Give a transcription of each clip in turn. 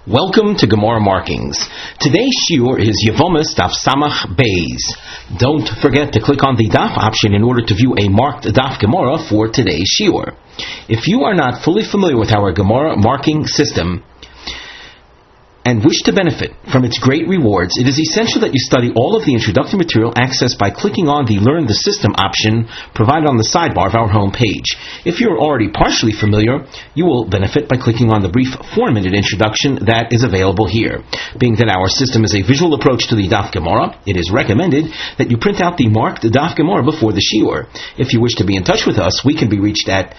Welcome to Gemara Markings. Today's shiur is Yevomis Daf Samach Beis. Don't forget to click on the Daf option in order to view a marked Daf Gemara for today's shiur. If you are not fully familiar with our Gemara marking system and wish to benefit from its great rewards, it is essential that you study all of the introductory material accessed by clicking on the Learn the System option provided on the sidebar of our home page. If you are already partially familiar, you will benefit by clicking on the brief 4-minute introduction that is available here. Being that our system is a visual approach to the Daf Gemara, it is recommended that you print out the marked Daf Gemara before the shiur. If you wish to be in touch with us, we can be reached at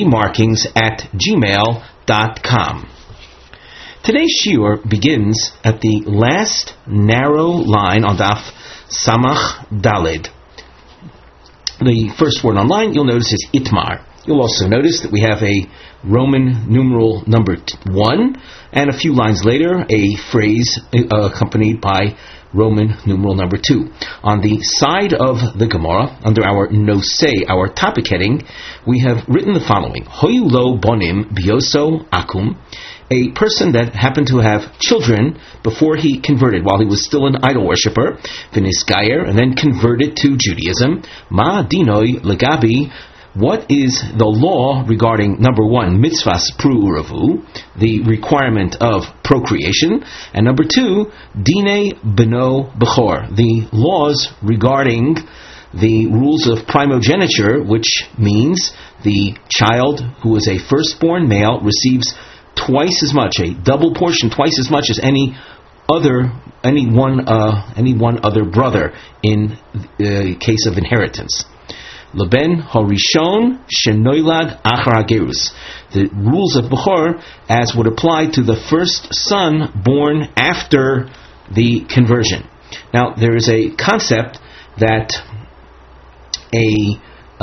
gmarkings@gmail.com. Today's shiur begins at the last narrow line on Daf Samach Daled. The first word online you'll notice is Itmar. You'll also notice that we have a Roman numeral number 1, and a few lines later a phrase accompanied by Roman numeral number 2. On the side of the Gemara, under our Nosei, our topic heading, we have written the following: Hoyu lo bonim bioso akum. A person that happened to have children before he converted, while he was still an idol worshipper, v'nisgayer, and then converted to Judaism. Ma dinoi legabi. What is the law regarding, number 1, mitzvahs pru uravu, the requirement of procreation, and number 2, dine beno bechor, the laws regarding the rules of primogeniture, which means the child who is a firstborn male receives twice as much, a double portion, twice as much as any one other brother in the case of inheritance. Leben harishon shenoilad achar hagerus. The rules of Bechor as would apply to the first son born after the conversion. Now, there is a concept that a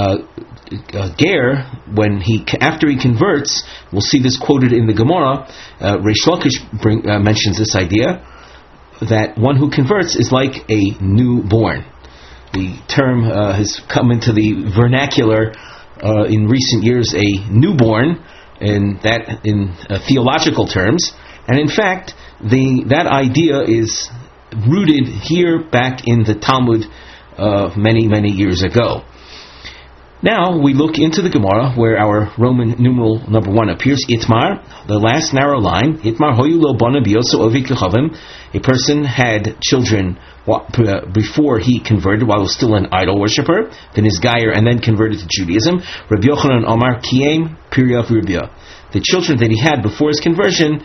ger, after he converts, we'll see this quoted in the Gemara. Reish Lakish mentions this idea that one who converts is like a newborn. The term has come into the vernacular in recent years, a newborn, in theological terms, and in fact, that idea is rooted here back in the Talmud many years ago. Now we look into the Gemara where our Roman numeral number 1 appears, Itmar, the last narrow line. Itmar hoyu lo bona bioso ovi kechavim. A person had children before he converted, while he was still an idol worshipper, then his gayer, and then converted to Judaism. Rabbi Yochanan Omar Kiem Pirya V'Ribya. The children that he had before his conversion,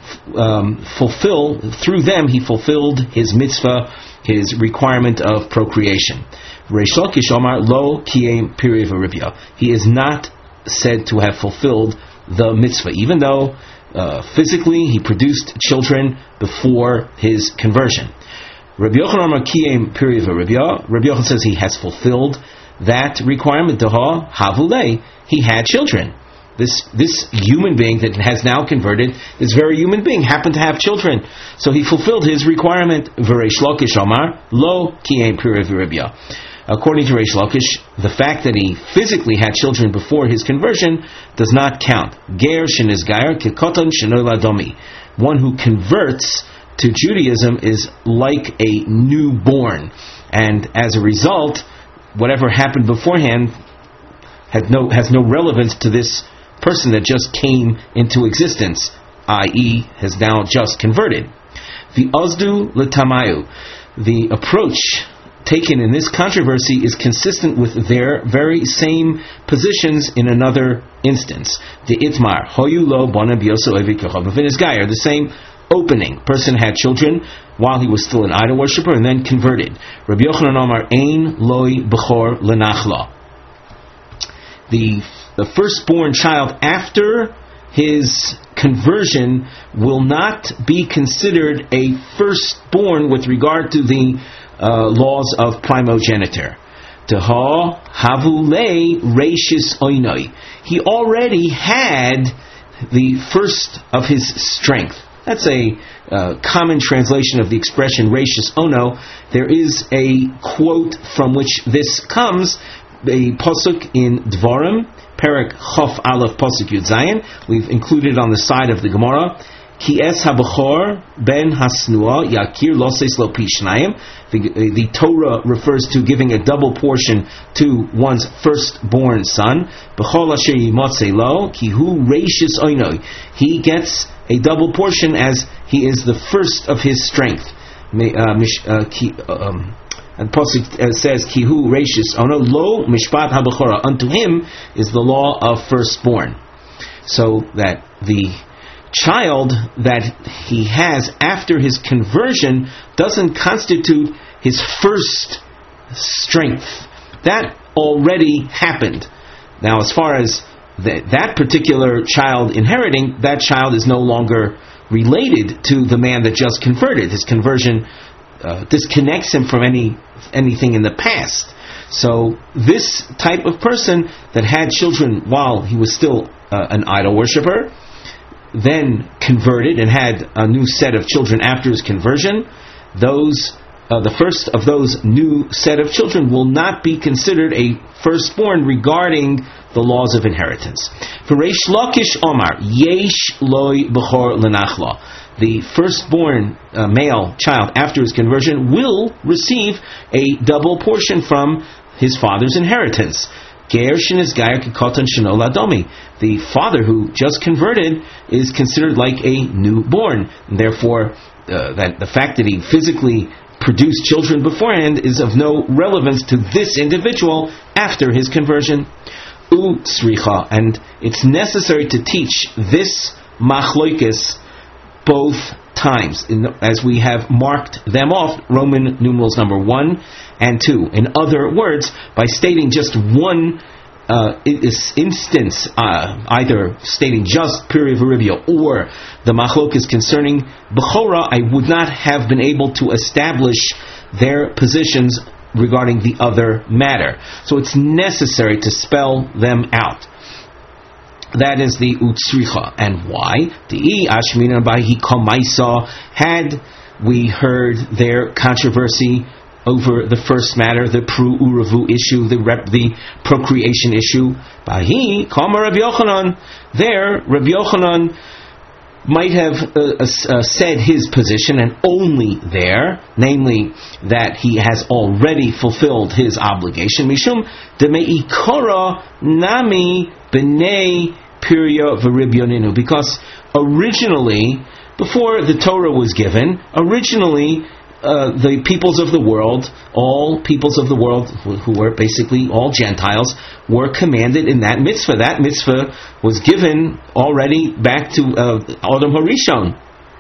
through them he fulfilled his mitzvah, his requirement of procreation. Reish Lakish Omar Lo Kiem Pirya V'Ribya. He is not said to have fulfilled the mitzvah, even though physically he produced children before his conversion. Rabbi Yochanan Omar Kiem Pirya V'Ribya. Rabbi Yochanan says he has fulfilled that requirement. Daha Havulei. He had children. This human being that has now converted, this very human being, happened to have children. So he fulfilled his requirement. V'Reish Lakish Omar Lo Kiem Pirya V'Ribya. According to Reish Lakish, the fact that he physically had children before his conversion does not count. Ger shenizgayer kekoton shenoiladomi. One who converts to Judaism is like a newborn, and as a result, whatever happened beforehand has no relevance to this person that just came into existence, i.e., has now just converted. The Ozdu L'Tamayu, the approach taken in this controversy is consistent with their very same positions in another instance. The Itmar, Hoyu lo bona bioso evi kechavim v'nisgayer, the same opening. Person had children while he was still an idol worshipper and then converted. Rabbi Yochanan Omar Ein Loi Bechor Lenachla. The firstborn child after his conversion will not be considered a firstborn with regard to the laws of primogeniture. Teha havulei reishis oinoi. He already had the first of his strength. That's a common translation of the expression reishis ono. There is a quote from which this comes, a pasuk in Dvarim, Perek Chof Aleph Pasuk Yud Zayin. We've included on the side of the Gemara. Ki es habachor ben hasnua yakir loses lo pishnayim. The Torah refers to giving a double portion to one's firstborn son. B'chol asher yimotze lo ki hu reishis oinoi. He gets a double portion as he is the first of his strength. And Pasuk says, "Kihu reishis ono lo mishpat habachora." Unto him is the law of firstborn. So that the child that he has after his conversion doesn't constitute his first strength. That already happened. Now, as far as that particular child inheriting, that child is no longer related to the man that just converted. His conversion disconnects him from anything in the past. So this type of person that had children while he was still an idol worshiper, then converted and had a new set of children after his conversion, the first of those new set of children will not be considered a firstborn regarding the laws of inheritance. For Reish Lakish Omar, Yesh Loi Bechor Lenachla. The firstborn male child after his conversion will receive a double portion from his father's inheritance. The father who just converted is considered like a newborn. And therefore, that the fact that he physically produced children beforehand is of no relevance to this individual after his conversion. And it's necessary to teach this machloikis both times, as we have marked them off, Roman numerals number 1 and 2. In other words, by stating just one instance, either stating just Piri Veribia or the machlokas concerning Bechora, I would not have been able to establish their positions regarding the other matter. So it's necessary to spell them out. That is the utsricha. And why? Had we heard their controversy over the first matter, the pru uravu issue, the procreation issue, Bahi kama Rabbi Yochanan. There, Rabbi Yochanan might have said his position, and only there, namely that he has already fulfilled his obligation. Mishum demeikora nami b'nei Pirya v'Ribyoninu, because originally, before the Torah was given, the peoples of the world, all peoples of the world, who were basically all Gentiles, were commanded in that mitzvah. That mitzvah was given already back to Adam Harishon,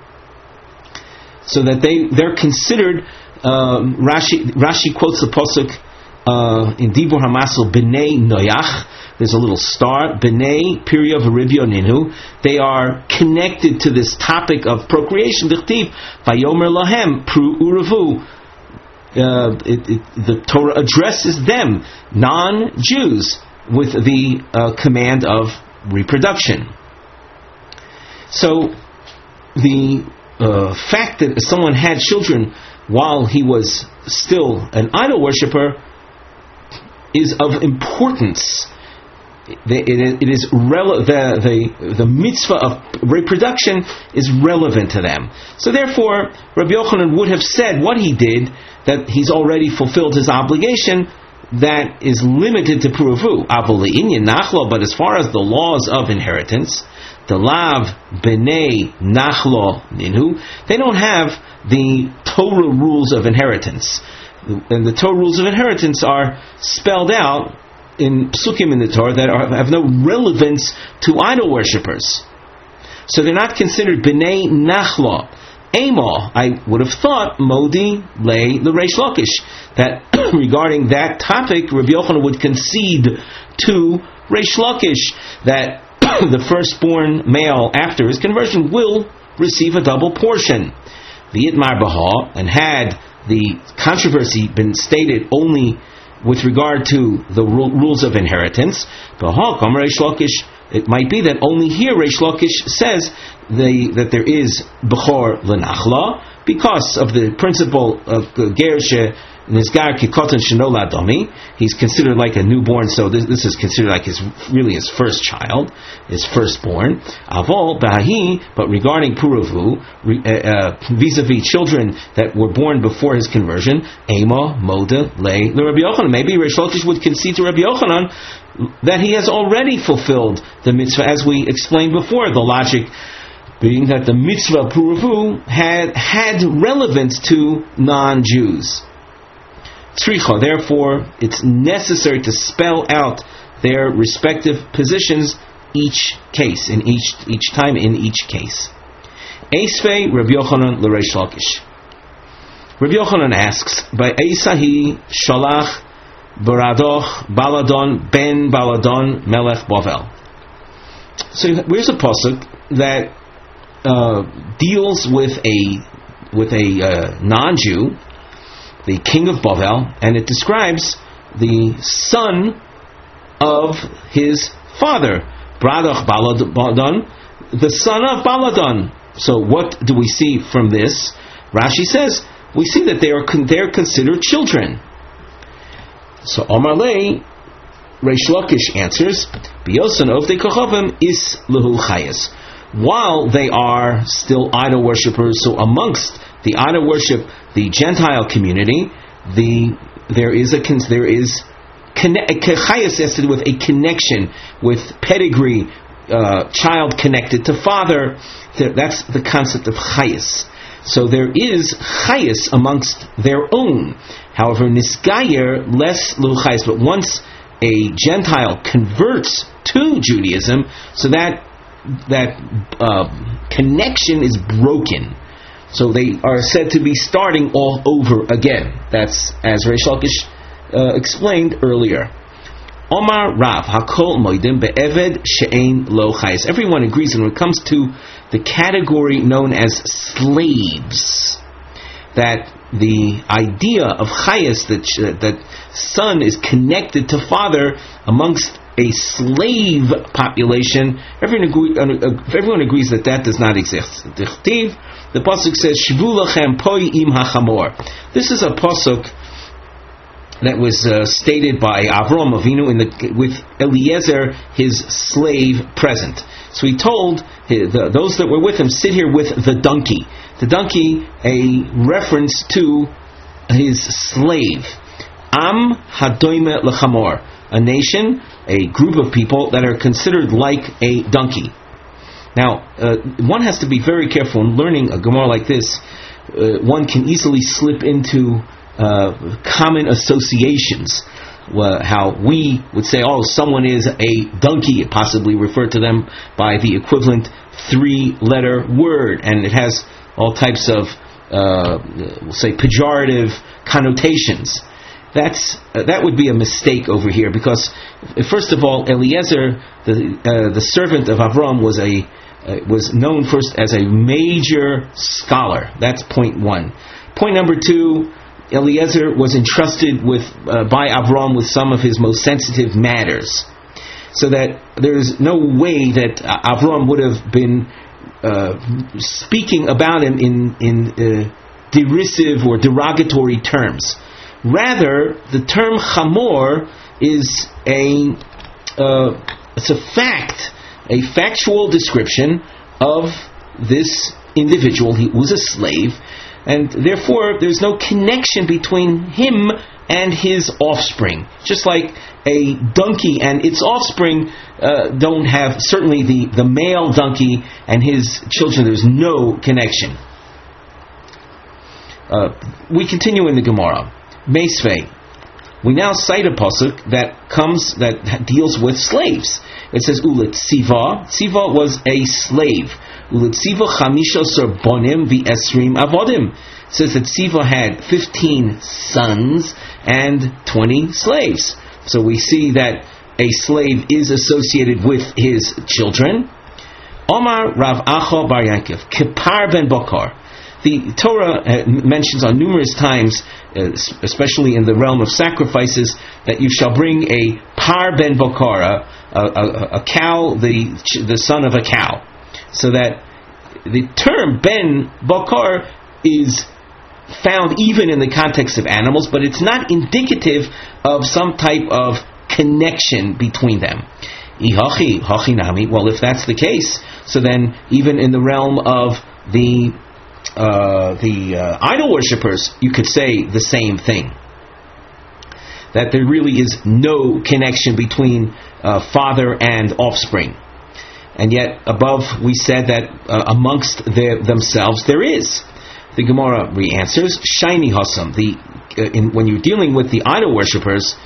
so that they're considered. Rashi quotes the pasuk in Dibur Hamasel, B'nei Noach. There's a little star, B'nei Pirya v'Ribyoninu. They are connected to this topic of procreation. D'chtiv, Vayomer lahem pru uravu. The Torah addresses them, non-Jews, with the command of reproduction. So the fact that someone had children while he was still an idol worshiper is of importance. It is the mitzvah of reproduction is relevant to them. So therefore, Rabbi Yochanan would have said what he did, that he's already fulfilled his obligation, that is limited to Puruvu. But as far as the laws of inheritance, the lav b'nei nachlo ninu, they don't have the Torah rules of inheritance. And the Torah rules of inheritance are spelled out in psukim in the Torah that have no relevance to idol worshippers. So they're not considered b'nei nachlo. Amo, I would have thought, Modi lay the Reish Lakish, that regarding that topic, Rabbi Yochanan would concede to Reish Lakish that the firstborn male after his conversion will receive a double portion. V'yitmar b'ha, and had the controversy been stated only with regard to the rules of inheritance, b'ha kam Reish Lakish, it might be that only here Reish Lakish says that there is Bechor Lenachla, because of the principle of Ger Nizgar kikotan shenola domi. He's considered like a newborn, so this is considered like his first child, his firstborn. Avol bahi, but regarding puruvu, vis-a-vis children that were born before his conversion, ema moda lay Rabbi Yochanan. Maybe Reish Lakish would concede to Rabbi Yochanan that he has already fulfilled the mitzvah, as we explained before. The logic being that the mitzvah puruvu had relevance to non-Jews. Tzricha, therefore, it's necessary to spell out their respective positions each time in each case. Eisvei Rabbi Yochanan l'Reish Lakish. Rabbi Yochanan asks, by Eisahi Shalach Baradoch Baladon Ben Baladon Melech Bavel. So here's a pasuk that deals with a non-Jew, the king of Bavel, and it describes the son of his father, Baradoch Baladon, the son of Baladon. So what do we see from this? Rashi says we see that they are considered children. So Omar Lei, Reish Lakish answers, Biyosan Ovdei Kochavim is Lehu Chayas. While they are still idol worshippers, so amongst the idol worship, the Gentile community, there is Chayas has to do with a connection, with pedigree, child connected to father. That's the concept of Chayas. So there is Chayas amongst their own. However, Nisgayer, less Luchayas, but once a Gentile converts to Judaism, so that connection is broken. So they are said to be starting all over again. That's as Reish Lakish explained earlier. Omar Rav Hakol Moedim Be'eved She'ein Lo Chayes. Everyone agrees when it comes to the category known as slaves, that the idea of Chayes, that son is connected to father amongst a slave population, everyone agrees that does not exist. The pasuk says, Shvu lachem poi im hachamor. This is a pasuk that was stated by Avram Avinu with Eliezer, his slave, present. So he told those that were with him, sit here with the donkey. The donkey, a reference to his slave. Am hadoime lechamor, a nation, a group of people that are considered like a donkey. Now, one has to be very careful in learning a Gemara like this. One can easily slip into common associations. How we would say, someone is a donkey, it possibly refer to them by the equivalent 3-letter word, and it has all types of, we'll say, pejorative connotations. That would be a mistake over here, because first of all, Eliezer, the servant of Avram, was known first as a major scholar. That's point one. Point number two, Eliezer was entrusted by Avram with some of his most sensitive matters, so that there's no way that Avram would have been speaking about him in derisive or derogatory terms. Rather, the term chamor is it's a fact, a factual description of this individual. He was a slave, and therefore there's no connection between him and his offspring. Just like a donkey and its offspring don't have, certainly the male donkey and his children, there's no connection. We continue in the Gemara. Meisvei. We now cite a pasuk that deals with slaves. It says Ulet Siva. Siva was a slave. Ulet Siva chamishosar bonim v'esrim avodim. It says that Siva had 15 sons and 20 slaves. So we see that a slave is associated with his children. Omar Rav Acha Bar Yankov Kipar ben Bokar. The Torah mentions on numerous times, especially in the realm of sacrifices, that you shall bring a par ben bokar, a cow, the son of a cow. So that the term ben bokar is found even in the context of animals, but it's not indicative of some type of connection between them. Well, if that's the case, so then even in the realm of the idol worshippers, you could say the same thing. That there really is no connection between father and offspring. And yet, above we said that amongst themselves there is. The Gemara re-answers, Shiny Hossam, when you're dealing with the idol worshippers,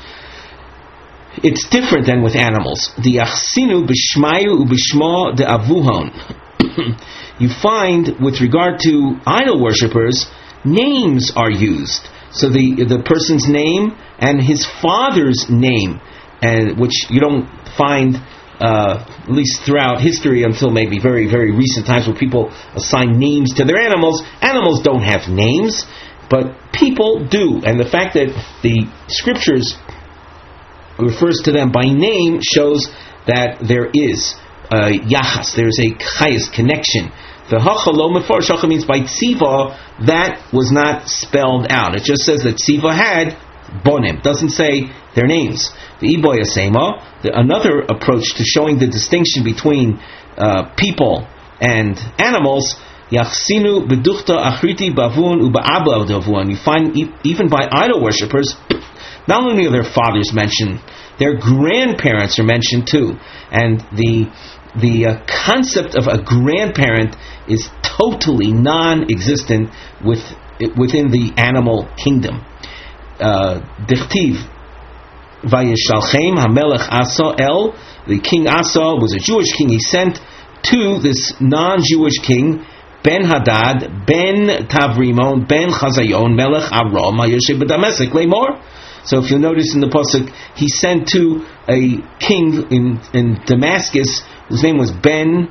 it's different than with animals. The Achsinu b'shmayu u'b'shma de avuhon. You find, with regard to idol worshippers, names are used. So the person's name and his father's name, and which you don't find, at least throughout history, until maybe very, very recent times, where people assign names to their animals. Animals don't have names, but people do. And the fact that the scriptures refers to them by name shows that there is yachas, there's a chayas, connection. The hachalo mefarsh means by tziva, that was not spelled out. It just says that tziva had bonim, doesn't say their names. The iboya sema, another approach to showing the distinction between people and animals, yachsinu beduchta achriti bavun uba'aba davun. You find even by idol worshippers, not only are their fathers mentioned, their grandparents are mentioned too. And the concept of a grandparent is totally non-existent within the animal kingdom. Dichtiv Vayishalchem Hamelech Asa El, the king Asa was a Jewish king. He sent to this non-Jewish king Ben Hadad, Ben Tavrimon, Ben Chazayon, Melech Aram, Hayoshev B'Damasek, Lemor. So if you'll notice in the pasuk, he sent to a king in Damascus whose name was Ben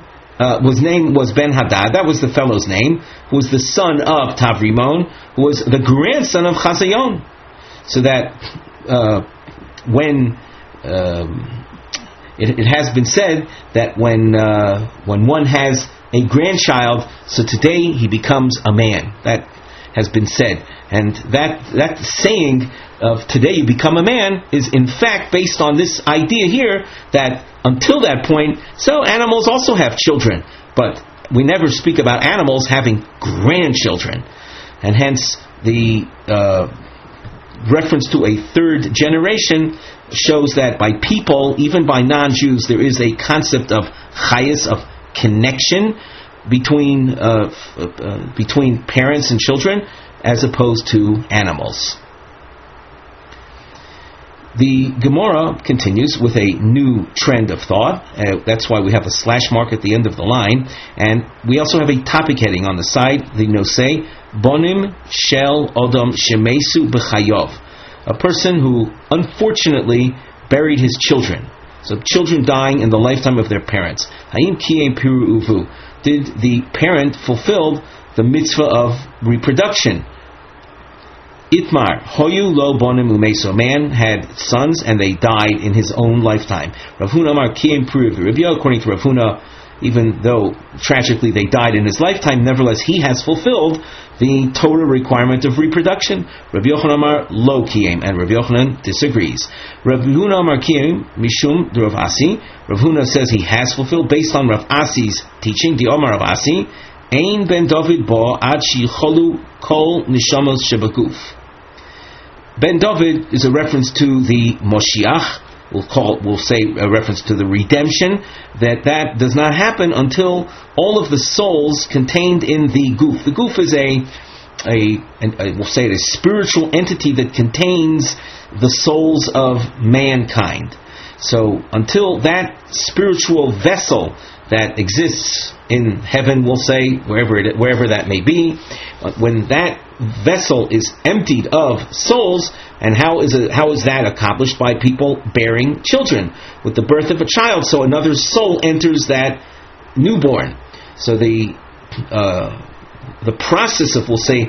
Hadad. That was the fellow's name. Who was the son of Tavrimon, who was the grandson of Chazayon. So that when it has been said that when one has a grandchild, so today he becomes a man. That has been said, and that saying of today you become a man is in fact based on this idea here that until that point, so animals also have children, but we never speak about animals having grandchildren, and hence the reference to a third generation shows that by people, even by non-Jews, there is a concept of chayas, of connection between parents and children, as opposed to animals. The Gemara continues with a new trend of thought. That's why we have a slash mark at the end of the line, and we also have a topic heading on the side. The nosei bonim shel odom shemesu b'chayov, a person who unfortunately buried his children. So children dying in the lifetime of their parents. Haim kiyem piru uvu. Did the parent fulfill the mitzvah of reproduction? Itmar, hoyu lo bonim umeso. Man had sons and they died in his own lifetime. Rav Huna Amar kiyem piru v'ribya. According to Rav Huna, even though tragically they died in his lifetime, nevertheless he has fulfilled the Torah requirement of reproduction. Rav Yochanan Amar lo kiyem, and Rav Yochanan disagrees. Rav Huna Amar kiyem mishum de Rav Asi. Rav Huna says he has fulfilled based on Rav Asi's teaching. The Omar Rav Asi, ein ben David bo ad shicholu kol nishamos shebaguf. Ben David is a reference to the Moshiach. We'll say a reference to the redemption, that does not happen until all of the souls contained in the goof. The goof is we'll say a spiritual entity that contains the souls of mankind. So until that spiritual vessel that exists in heaven, we'll say, wherever that may be, when that vessel is emptied of souls, and how is that accomplished? By people bearing children, with the birth of a child. So another soul enters that newborn. So the process of, we'll say,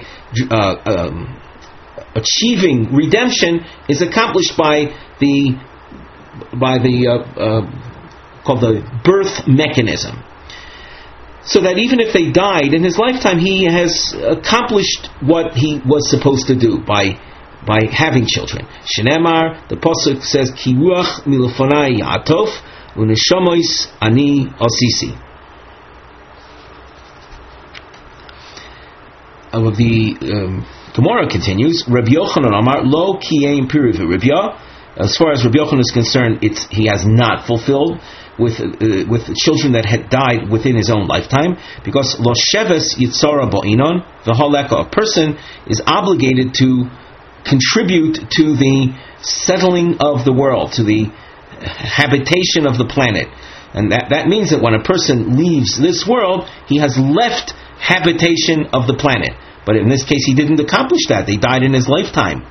achieving redemption is accomplished by the called the birth mechanism. so that even if they died in his lifetime, he has accomplished what he was supposed to do by having children. Shenemar, the pasuk says, Ki ruach milefonai ya'atof u'neshamois ani osisi. The Gemara continues, Rabbi Yochanan Amar lo kiyem piriv Ribya. As far as Rabbi Yochanan is concerned, he has not fulfilled with children that had died within his own lifetime, because lo sheves yitzara ba'inon v'holeka, a person is obligated to contribute to the settling of the world, to the habitation of the planet. And that means that when a person leaves this world, he has left habitation of the planet. But in this case, he didn't accomplish that. They died in his lifetime.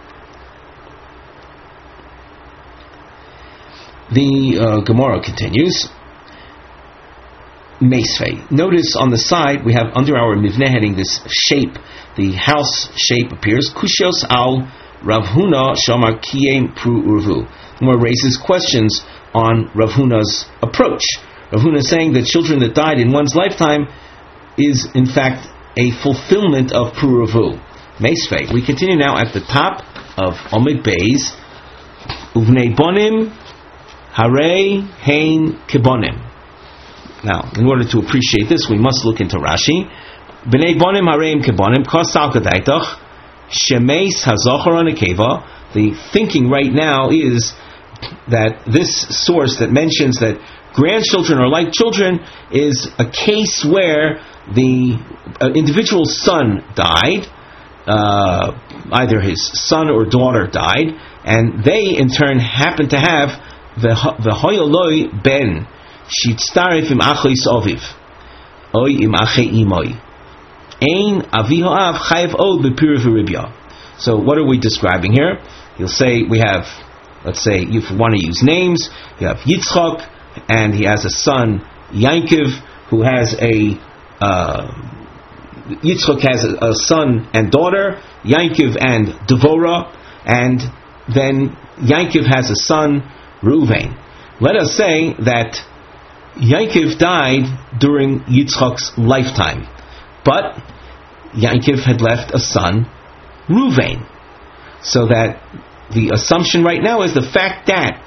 The Gemara continues. Meisvei. Notice on the side we have under our mivneh heading this shape. The house shape appears. Kushios al Rav Huna Shamar Kiyem Pru Urvu. Gemara raises questions on Rav Huna's approach. Rav Huna is saying that children that died in one's lifetime is in fact a fulfillment of Pru Urvu. Meisvei. We continue now at the top of Omid Beis. Uvnei Bonim Harei Hein Kibonim. Now, in order to appreciate this, we must look into Rashi. Bnei Bonim Hareim Kibonim Kosal Kadaitach Shemeis Hazochar Nekeva. The thinking right now is that this source that mentions that grandchildren are like children is a case where the individual son died, either his son or daughter died, and they in turn happen to have the hoyoloi ben shitztarif im achois oviv oy im ache imoy ein avihoav chayev od bepiriv ribya. So what are we describing here? You'll say we have, let's say, if you want to use names, you have Yitzchak, and he has a son Yankiv, who has Yitzchak has a son and daughter, Yankiv and Devorah, and then Yankiv has a son Reuven. Let us say that Yankiv died during Yitzchak's lifetime, but Yankiv had left a son, Reuven. So that the assumption right now is the fact that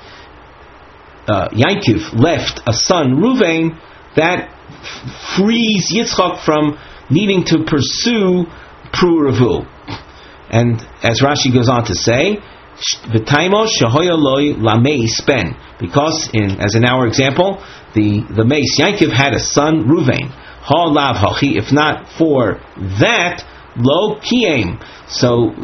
Yankiv left a son, Reuven, that frees Yitzchak from needing to pursue Pru Revu. And as Rashi goes on to say, V'taimo shehoya loy lameis ben, because as in our example, the mace Yankiv had a son Reuven. Ha lav hachi, if not for that, lo kiyem. So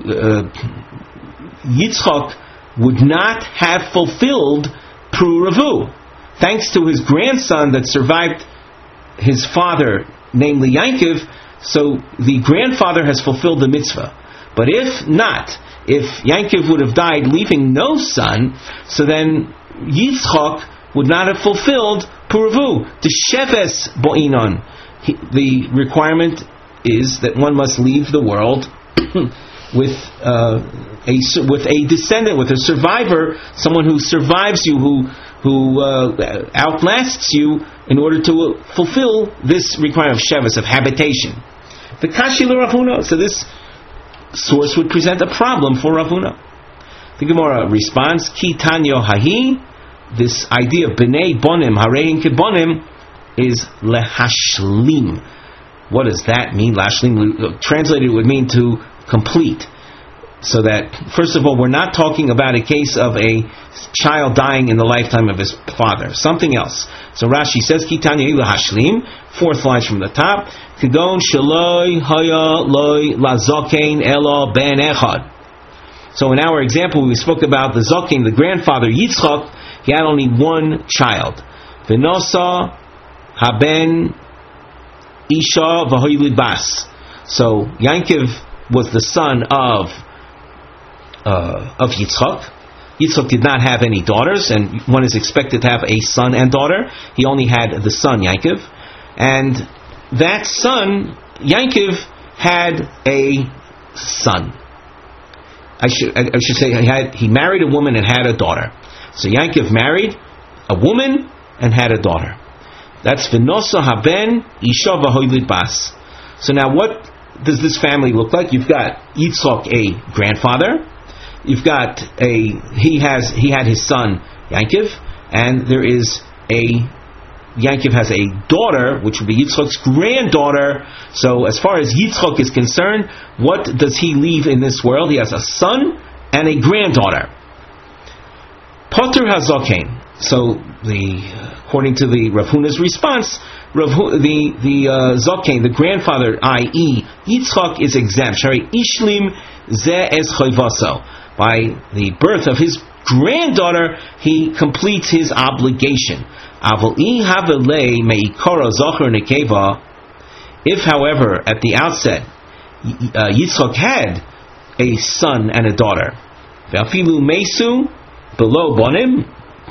Yitzchak would not have fulfilled Pru Revu, thanks to his grandson that survived his father, namely Yankiv. So the grandfather has fulfilled the mitzvah. But if not, if Yankiv would have died leaving no son, so then Yitzchak would not have fulfilled Pru Revu. The sheves bo'inon. The requirement is that one must leave the world with a descendant, with a survivor, someone who survives you, who outlasts you, in order to fulfill this requirement of sheves, of habitation. The kashi Rav Huna. So this source would present a problem for Rav Huna. The Gemara responds, Ki tanyo hahi. This idea of bnei bonim harein kibonim is lehashlim. What does that mean? Lashlim, translated, would mean to complete. So that, first of all, we're not talking about a case of a child dying in the lifetime of his father. Something else. So Rashi says, Ki tanya lehashlim, fourth line from the top, Kigon shaloi haya loi lazokein elo ben echad. So in our example, we spoke about the zokein, the grandfather Yitzchak. He had only one child. V'nosa haben isha v'hoylid bas. So Yankiv was the son of Yitzchak. Yitzchak did not have any daughters, and one is expected to have a son and daughter. He only had the son Yankiv, and that son Yankiv had a son. I should say he married a woman and had a daughter. So Yankiv married a woman and had a daughter. That's v'nosa haben isha v'hoylid bas. So now what does this family look like? You've got Yitzchak, a grandfather. You've got he had his son Yankov, and there is Yankov has a daughter, which would be Yitzchak's granddaughter. So as far as Yitzchak is concerned, what does he leave in this world? He has a son and a granddaughter. Poter hazokain. So according to the Rav Huna's response, the zokain, the grandfather, i.e. Yitzchak, is exempt. Shari ishlim ze es choyvaso. By the birth of his granddaughter, he completes his obligation. If, however, at the outset Yitzchak had a son and a daughter, below bonim,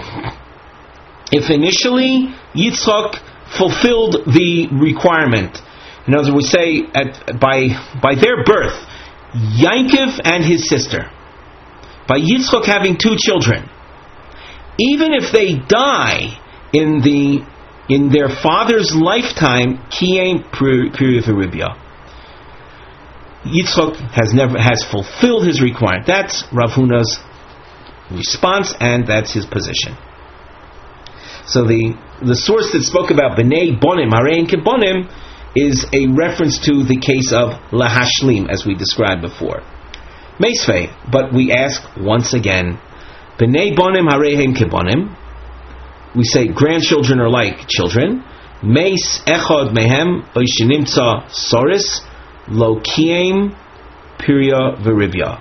if initially Yitzchak fulfilled the requirement, in other words, we say by their birth, Yankov and his sister, by Yitzchak having two children, even if they die in their father's lifetime, kiyem period v'ribya, Yitzchak has fulfilled his requirement. That's Rav Huna's response, and that's his position. So the source that spoke about b'nei bonim harein kebonim is a reference to the case of lahashlim, as we described before. Meisvei, but we ask once again, b'nei bonim harein kebonim. We say grandchildren are like children. Meis echad mehem oishinimtza soris lo kiem piria v'ribya.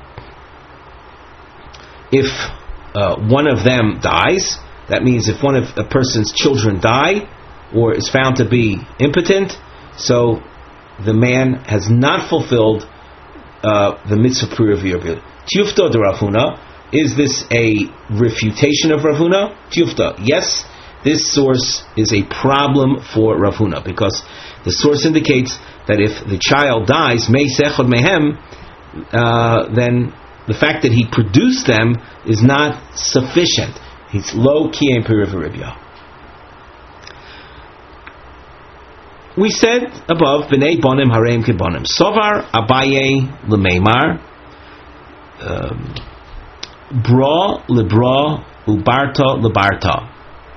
If one of them dies, that means if one of a person's children die or is found to be impotent, so the man has not fulfilled the mitzvah piria v'ribya. Tiyufta de Rav Huna. Is this a refutation of Rav Huna? Tiyufta. Yes, this source is a problem for Rav Huna, because the source indicates that if the child dies, meis echad mehem, then the fact that he produced them is not sufficient. He's lo kiyem periv ribya. We said above, b'nei bonim hareim kebonim. Sovar Abaye lemeimar, bra lebra ubarta lebarta.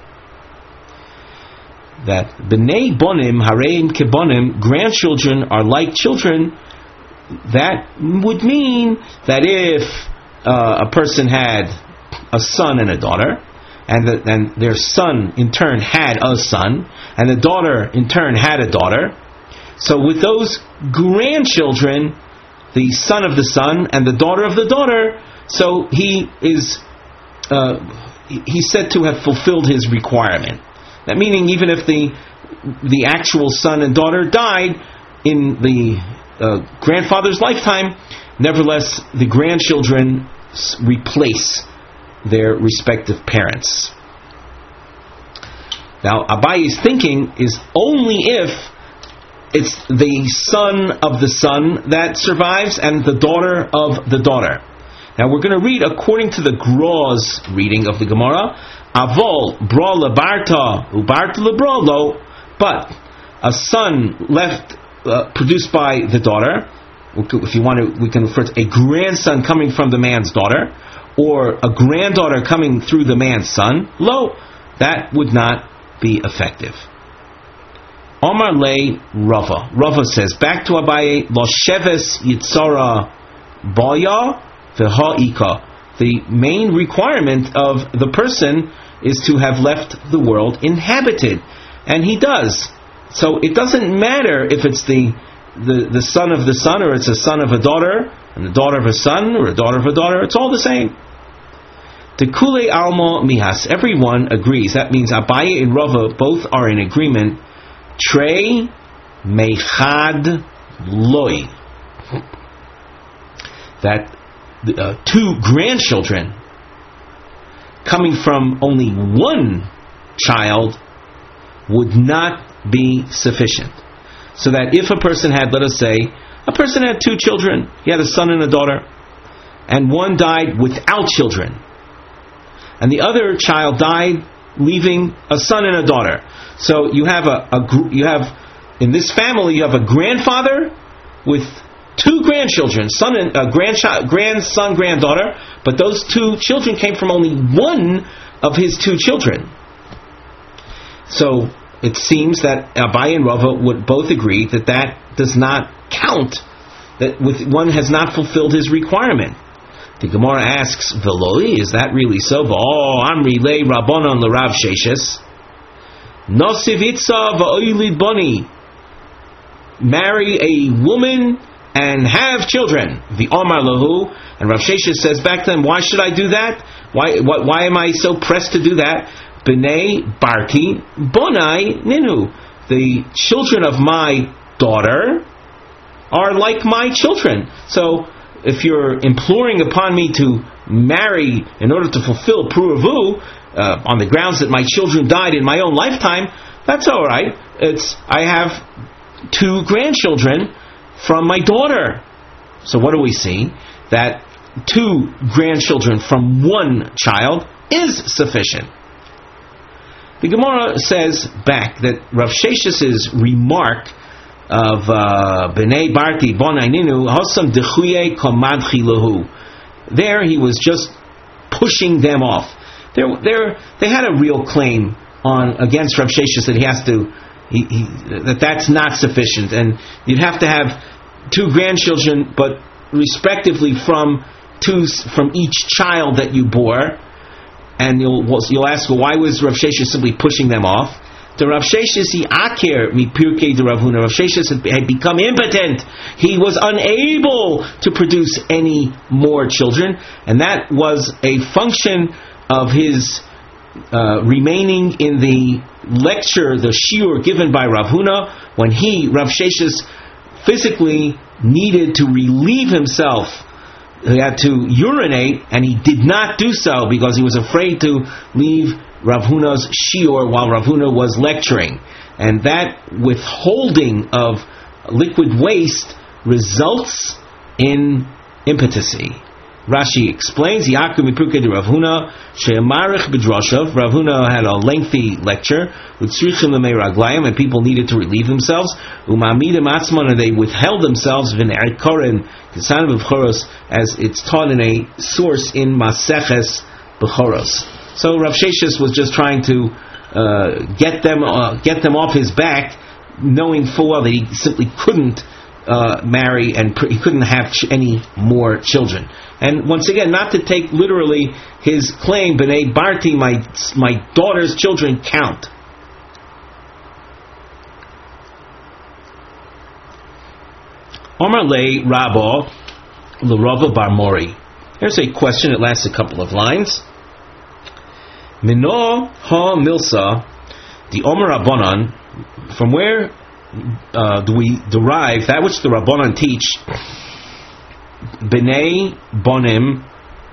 That b'nei bonim hareim kebonim, grandchildren are like children. That would mean that if a person had a son and a daughter, and their son in turn had a son, and the daughter in turn had a daughter, so with those grandchildren, the son of the son and the daughter of the daughter, so he's said to have fulfilled his requirement. That meaning, even if the actual son and daughter died in the grandfather's lifetime, nevertheless the grandchildren replace their respective parents. Now, Abaye's thinking is only if it's the son of the son that survives and the daughter of the daughter. Now, we're going to read according to the Gro's reading of the Gemara, Avol bra lebarta ubarta lebrolo, but a son left produced by the daughter, if you want to, we can refer to a grandson coming from the man's daughter, or a granddaughter coming through the man's son, lo, that would not be effective. Omar le Rava. Rava says, back to Abaye, lo sheves yitzara baya v'ha'ika. The main requirement of the person is to have left the world inhabited, and he does. So it doesn't matter if it's the son of the son, or it's a son of a daughter, and the daughter of a son, or a daughter of a daughter. It's all the same. Tekule alma mihas. Everyone agrees. That means Abaye and Rava both are in agreement. Trei mechad loi. That two grandchildren coming from only one child would not be sufficient. So that if a person had, let us say, a person had two children, he had a son and a daughter, and one died without children, and the other child died leaving a son and a daughter. So you have in this family you have a grandfather with two grandchildren, grandson, granddaughter, but those two children came from only one of his two children. So it seems that Abaye and Rava would both agree that does not count, that one has not fulfilled his requirement. The Gemara asks, Veloi, is that really so? Oh, Amri le Rabbanon l'Rav Sheshes. Nosivitza va'oilid boni. Marry a woman and have children. The Omar lahu, and Rav Sheshes says back to him, why should I do that? Why am I so pressed to do that? B'nei barti bonai ninu. The children of my daughter are like my children. So if you're imploring upon me to marry in order to fulfill Puravu, on the grounds that my children died in my own lifetime, that's all right. I have two grandchildren from my daughter. So what do we see? That two grandchildren from one child is sufficient. The Gemara says back that Rav Sheshes's remark of B'nei Barti Bonai Ninu Hosam Dechuye Komadchi Lahu. There he was just pushing them off. They had a real claim against Rav Sheshes that he has to that's not sufficient, and you'd have to have two grandchildren, but respectively from each child that you bore. And you'll ask, well, why was Rav Sheshes simply pushing them off? The Rav Sheshes, he akir mi pirkei de Rav Huna. Rav Sheshes had become impotent. He was unable to produce any more children, and that was a function of his remaining in the lecture, the shiur given by Rav Huna, when Rav Sheshes, physically needed to relieve himself. He had to urinate, and he did not do so because he was afraid to leave Rav Huna's shiur while Rav Huna was lecturing. And that withholding of liquid waste results in impotency. Rashi explains, Yaakov Mipruke de Rav Huna, She'amarich b'drashav. Rav Huna had a lengthy lecture with Tzrichim l'mei raglayim, and people needed to relieve themselves. Umamidim atzman, and they withheld themselves v'ne'er koren, Kisan b'choros, as it's taught in a source in Maseches B'choros. So Rav Sheshes was just trying to get them off his back, knowing full well that he simply couldn't marry and he couldn't have any more children. And once again, not to take literally his claim, B'nei Barti, my daughter's children count. Omar Le Rabba L'Rava Bar Mori. Here's a question, it lasts a couple of lines. Mino ha milsa, the Omer Rabbanan, from where do we derive that which the Rabbanan teach? B'nei bonim,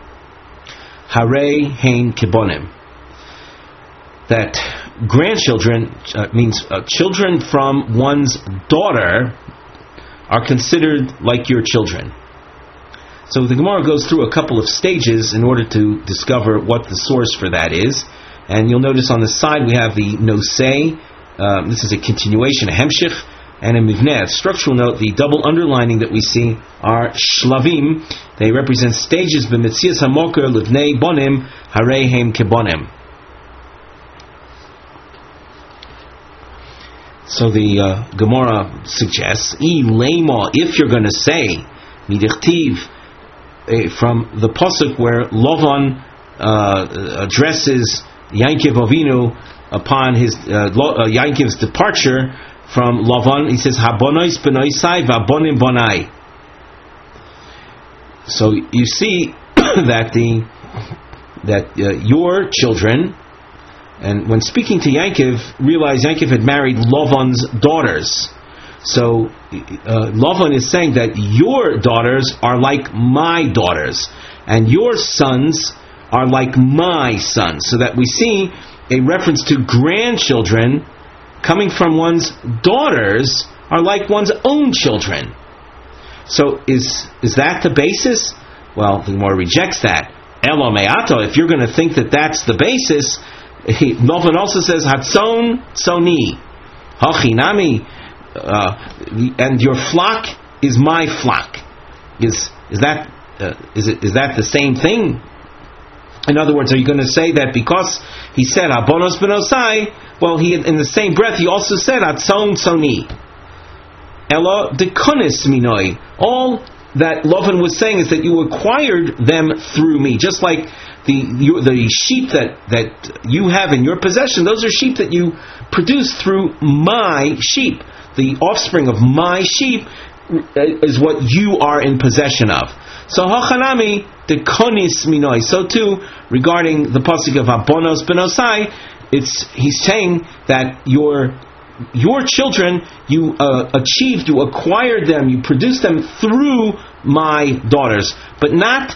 hare hein kibonim. That grandchildren means children from one's daughter are considered like your children. So the Gemara goes through a couple of stages in order to discover what the source for that is. And you'll notice on the side we have the nosei. This is a continuation, a hemshich, and a mivneh. Structural note, the double underlining that we see are shlavim. They represent stages. B'metzias hamoker livnei bonim harei hem kebonim. So the Gemara suggests, if you're going to say midichtiv, from the pasuk where Lavan addresses Yaakov Avinu upon his Yaakov's departure from Lavan, he says Habonois benoisai v'abonim bonai. So you see that your children, and when speaking to Yaakov, realize Yaakov had married Lavan's daughters. So Lavan is saying that your daughters are like my daughters, and your sons are like my sons. So that we see a reference to grandchildren coming from one's daughters are like one's own children. So is that the basis? Well, the Gemara rejects that. Elo me'ato, if you're going to think that that's the basis, Novan also says Hatzon Tsoni Hachinami, and your flock is my flock. Is that the same thing? In other words, are you going to say that because he said Abonos Benosai, well, he in the same breath he also said Hatzon Tsoni. Elo Dekunis Minoi. All that Lavan was saying is that you acquired them through me, just like the sheep that you have in your possession. Those are sheep that you produce through my sheep. The offspring of my sheep is what you are in possession of. So Hachanami Dekunis Minoi. So too regarding the pasuk of Abonos Benosai, he's saying that your children, you achieved, you acquired them, you produced them through my daughters, but not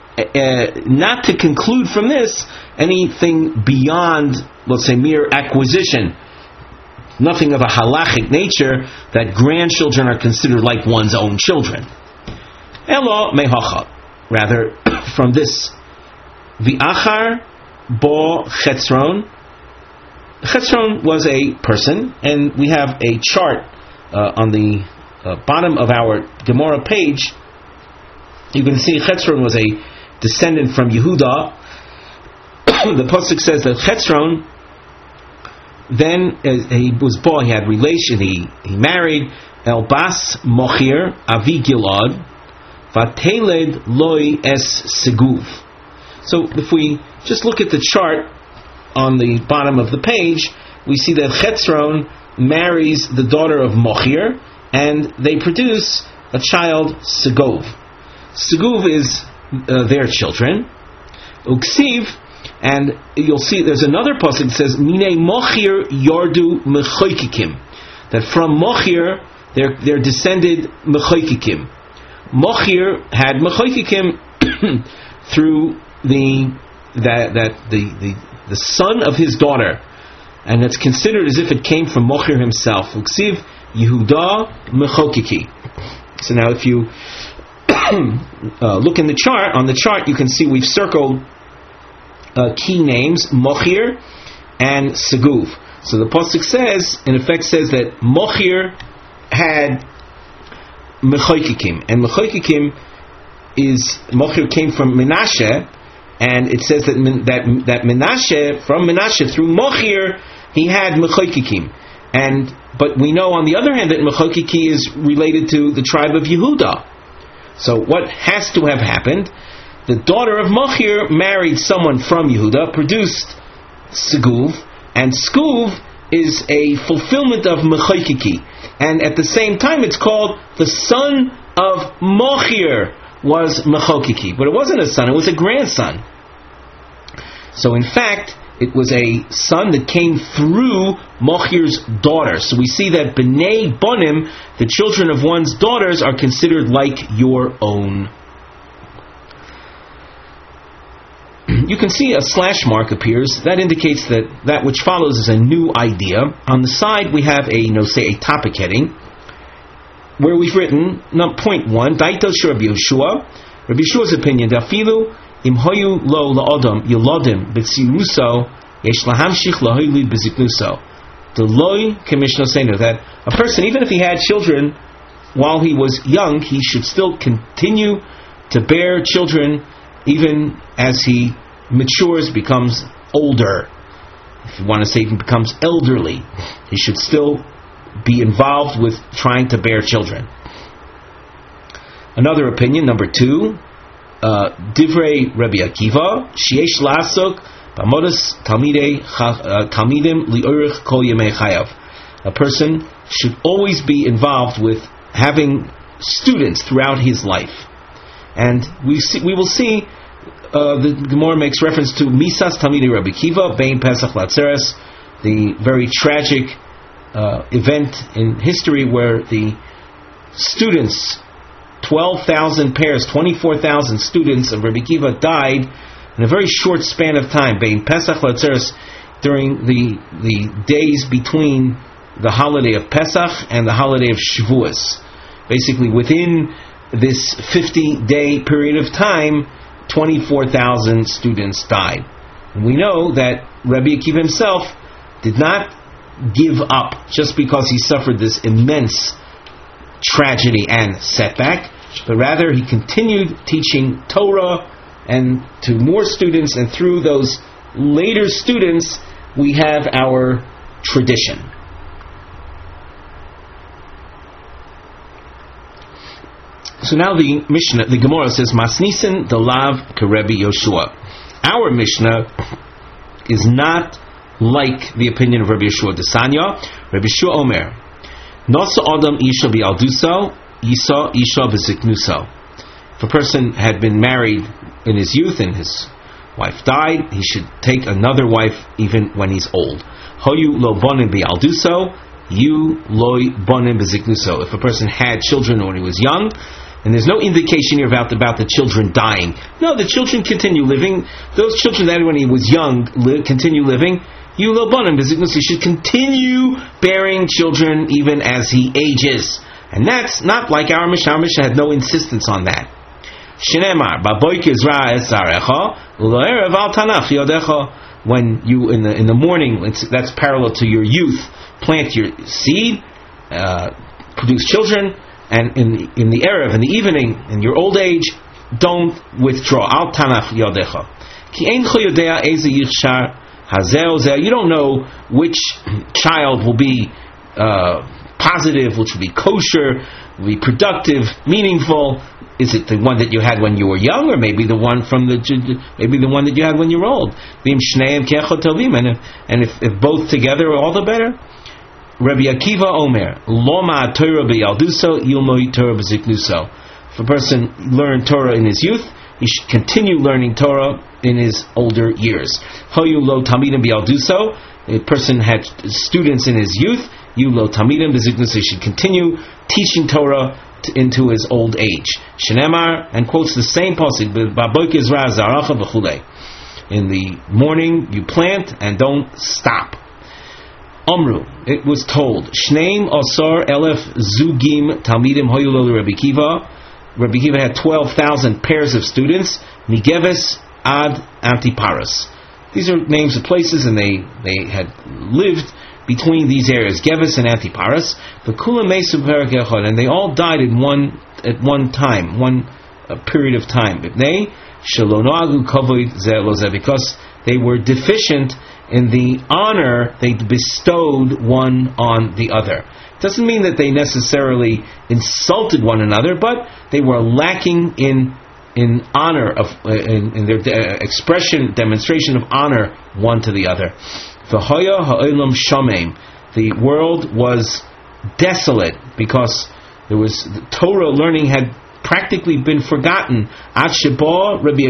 to conclude from this anything beyond, let's say, mere acquisition. Nothing of a halachic nature that grandchildren are considered like one's own children. Elo mehacha, rather from this, v'achar bo chetzron. Chetzron was a person, and we have a chart on the bottom of our Gemara page. You can see Chetzron was a descendant from Yehuda. The pasuk says that Chetzron, then he was born, he had relation, he married Elbas Mochir Avi Gilad Vateled Loi Es Seguv. So if we just look at the chart on the bottom of the page, we see that Chetzron marries the daughter of Mochir, and they produce a child, Segov. Seguv is their children. Uksiv, and you'll see there's another pasuk that says, Mine Mochir Yardu Mechoikikim, that from Mochir they're descended Mechoikikim. Mochir had Mechoikikim through the son of his daughter, and it's considered as if it came from Mochir himself. Uksiv Yehuda Mechokiki. So now, if you look in the chart, on the chart you can see we've circled key names, Mochir and Seguv. So the pasuk says, in effect, says that Mochir had Mechokikim, and Mechokikim is Mochir came from Menashe. And it says that Menashe, from Menashe through Mochir, he had Mechokikim. But we know on the other hand that Mechokiki is related to the tribe of Yehuda. So what has to have happened? The daughter of Mochir married someone from Yehuda, produced Seguv, and Seguv is a fulfillment of Mechokiki. And at the same time it's called the son of Mochir was Mechokiki, but it wasn't a son, it was a grandson. So in fact, it was a son that came through Mochir's daughter. So we see that B'nai Bonim, the children of one's daughters, are considered like your own. You can see a slash mark appears. That indicates that which follows is a new idea. On the side we have a topic heading, where we've written point 1, Daito Rabbi Yeshua. Rabbi Yeshua's opinion, Dafilu im hoyu lo laodam yolodim betziruso yesh lahamshich lahoyli beziknuso. The loy kemishnosenu, that a person, even if he had children while he was young, he should still continue to bear children even as he matures, becomes older. If you want to say even becomes elderly, he should still be involved with trying to bear children. Another opinion, number 2, Divrei Rabbi Akiva, Sheyesh Lasok B'Amodas Talmidim Li'orich Kol Yemei Chayav. A person should always be involved with having students throughout his life. And we will see the Gemara makes reference to Misas Talmidei Rabbi Akiva Bein Pesach Latzeres, the very tragic event in history where the students, 12,000 pairs, 24,000 students of Rabbi Akiva died in a very short span of time, Bein Pesach Latzeres, during the days between the holiday of Pesach and the holiday of Shavuos. Basically, within this 50-day period of time, 24,000 students died. And we know that Rabbi Akiva himself did not give up just because he suffered this immense tragedy and setback, but rather he continued teaching Torah and to more students, and through those later students we have our tradition. So now the Mishnah, the Gemara says, Masnisen the Lav Karebi Yoshua. Our Mishnah is not like the opinion of Rabbi Yeshua Desanya. Rabbi Yeshua Omer, Nosa Adam Isha Bi'alduso, Isa Isha B'ziknuso. If a person had been married in his youth and his wife died, he should take another wife even when he's old. Hoyu lo bonim bi'alduso, you loy bonim b'ziknuso. If a person had children when he was young, and there's no indication here about the children dying. No, the children continue living. Those children that when he was young continue living. You lo bonim b'ziknuso. He should continue bearing children even as he ages. And that's not like our Mishnah. Our Mishnah had no insistence on that. Shneimar baboyke zra es zarecha ulo'erev al tanach yodecha. When you in the morning, that's parallel to your youth, plant your seed, produce children, and in the erev, in the evening, in your old age, don't withdraw. Al tanach yodecha. Ki eincho yodea eze yichshar hazeh zeh. You don't know which child will be positive, which will be kosher, will be productive, meaningful. Is it the one that you had when you were young, or maybe the one that you had when you were old? And if both together, all the better. Rabbi Akiva Omer, Loma Torah b'yalduso, Yilmoi Torah b'ziknuso. If a person learned Torah in his youth, he should continue learning Torah in his older years. Hoyu lo tamidim b'yalduso. A person had students in his youth, you lo tamidim b'ziknuso. He should continue teaching Torah into his old age. Shneimar, and quotes the same pasuk, Baboyke zra zaracha v'chulei. In the morning you plant and don't stop. Omru, it was told, Shneim Asar Elef Zugim Talmidim Hoyulo Rabbi Kiva. Rabbi Kiva had 12,000 pairs of students. Nigeves Ad Antiparos. These are names of places, and they had lived between these areas, Gevis and Antiparos, and they all died at one time, one period of time. Because they were deficient in the honor they bestowed one on the other. It doesn't mean that they necessarily insulted one another, but they were lacking in honor in their demonstration of honor one to the other. The world was desolate because Torah learning had practically been forgotten. Until Rabbi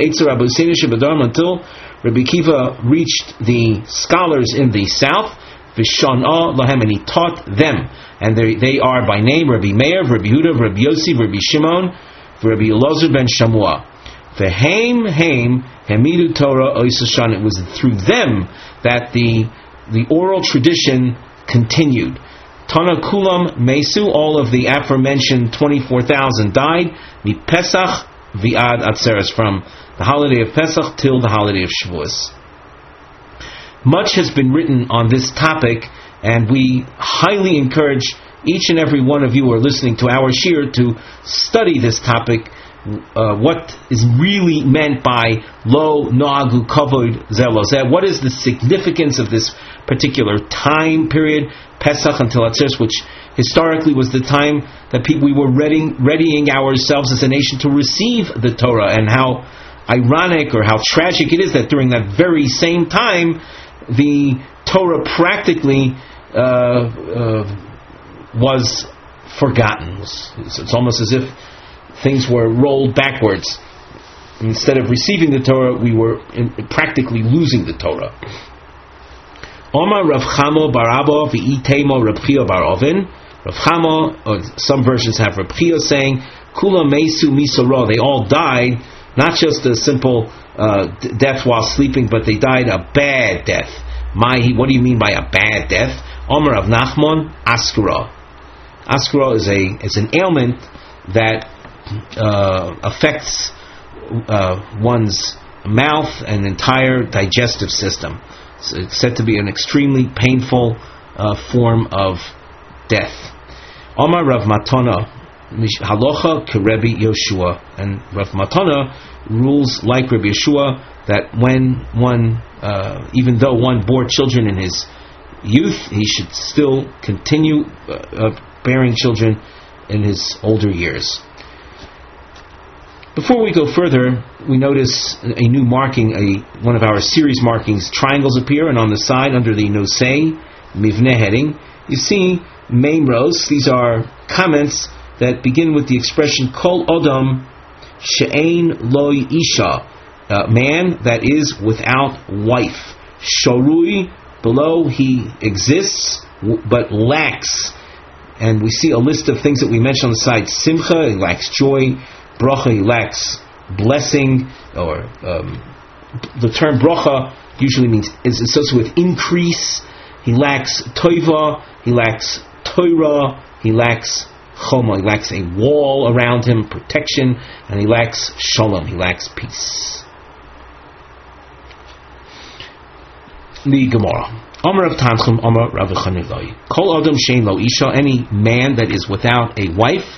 Akiva reached the scholars in the south, and he taught them. And they are by name Rabbi Meir, Rabbi Yehuda, Rabbi Yossi, Rabbi Shimon, Rabbi Elazar ben Shamua. Hamidu Torah Oisashan. It was through them that the oral tradition continued. Tana Kulam Mesu, all of the aforementioned 24,000 died. Mi Pesach Viad Atzeres, from the holiday of Pesach till the holiday of Shavuos. Much has been written on this topic, and we highly encourage each and every one of you who are listening to our shir to study this topic. What is really meant by lo noagu kavod zelozeh? What is the significance of this particular time period, Pesach until Atzeres, which historically was the time that we were readying ourselves as a nation to receive the Torah, and how ironic or how tragic it is that during that very same time the Torah practically was forgotten. It's almost as if things were rolled backwards. Instead of receiving the Torah, we were practically losing the Torah. Omar Rav Chamo bar Abba v'itemo Rav Chia bar Ovin. Rav Chamo, or some versions have Rav Chia saying, Kula Mesu Misora. They all died, not just a simple death while sleeping, but they died a bad death. What do you mean by a bad death? Omar Rav Nachman, Askura. Askura is an ailment that affects one's mouth and entire digestive system. So it's said to be an extremely painful form of death. Omar Rav Matana halacha keRebbi Yoshua, and Rav Matana rules like Rabbi Yeshua that when one, even though one bore children in his youth, he should still continue bearing children in his older years. Before we go further, we notice a new marking, one of our series markings. Triangles appear, and on the side under the Nosei Mivneh heading, you see Meimros. These are comments that begin with the expression Kol Odom She'ein Loi Isha, man that is without wife. Shorui, below, he exists but lacks. And we see a list of things that we mentioned on the side. Simcha, he lacks joy. Bracha, he lacks blessing, or the term bracha usually is associated with increase. He lacks toiva, he lacks Torah, he lacks choma, he lacks a wall around him, protection, and he lacks shalom, he lacks peace. The Gemara. Amar Rav Tanchum, Amar Rav Chanilai. Kol Adam Shein Lo Isha, any man that is without a wife.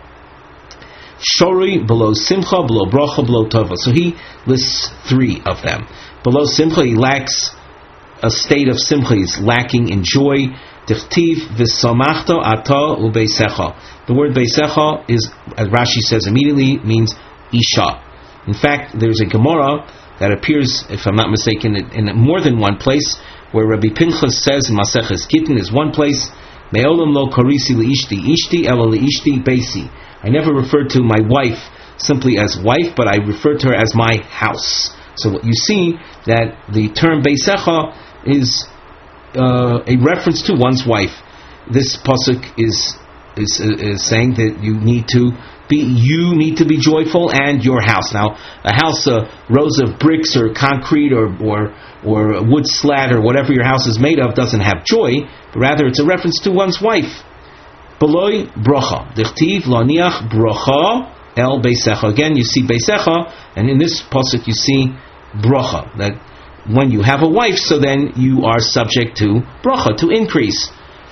Shori, below Simcha, below Bracha, below Tova. So he lists three of them. Below Simcha, he lacks a state of Simcha, he's lacking in joy. Dichtiv v'samachto ata u'beisecha. The word beisecha is, as Rashi says immediately, means Isha. In fact, there's a Gemara that appears, if I'm not mistaken, in more than one place, where Rabbi Pinchas says in Maseches Gittin is one place, Me'olam lo karisi li'ishti ela li'ishti beisi. I never referred to my wife simply as wife, but I referred to her as my house. So what you see that the term beisecha is a reference to one's wife. This pasuk is saying that you need to be joyful, and your house. Now, a house, rows of bricks or concrete or wood slat or whatever your house is made of doesn't have joy, but rather it's a reference to one's wife. Beloi brocha. Dichtiv laniach brocha el beisecha. Again, you see beisecha, and in this pasuk you see brocha. That when you have a wife, so then you are subject to brocha, to increase.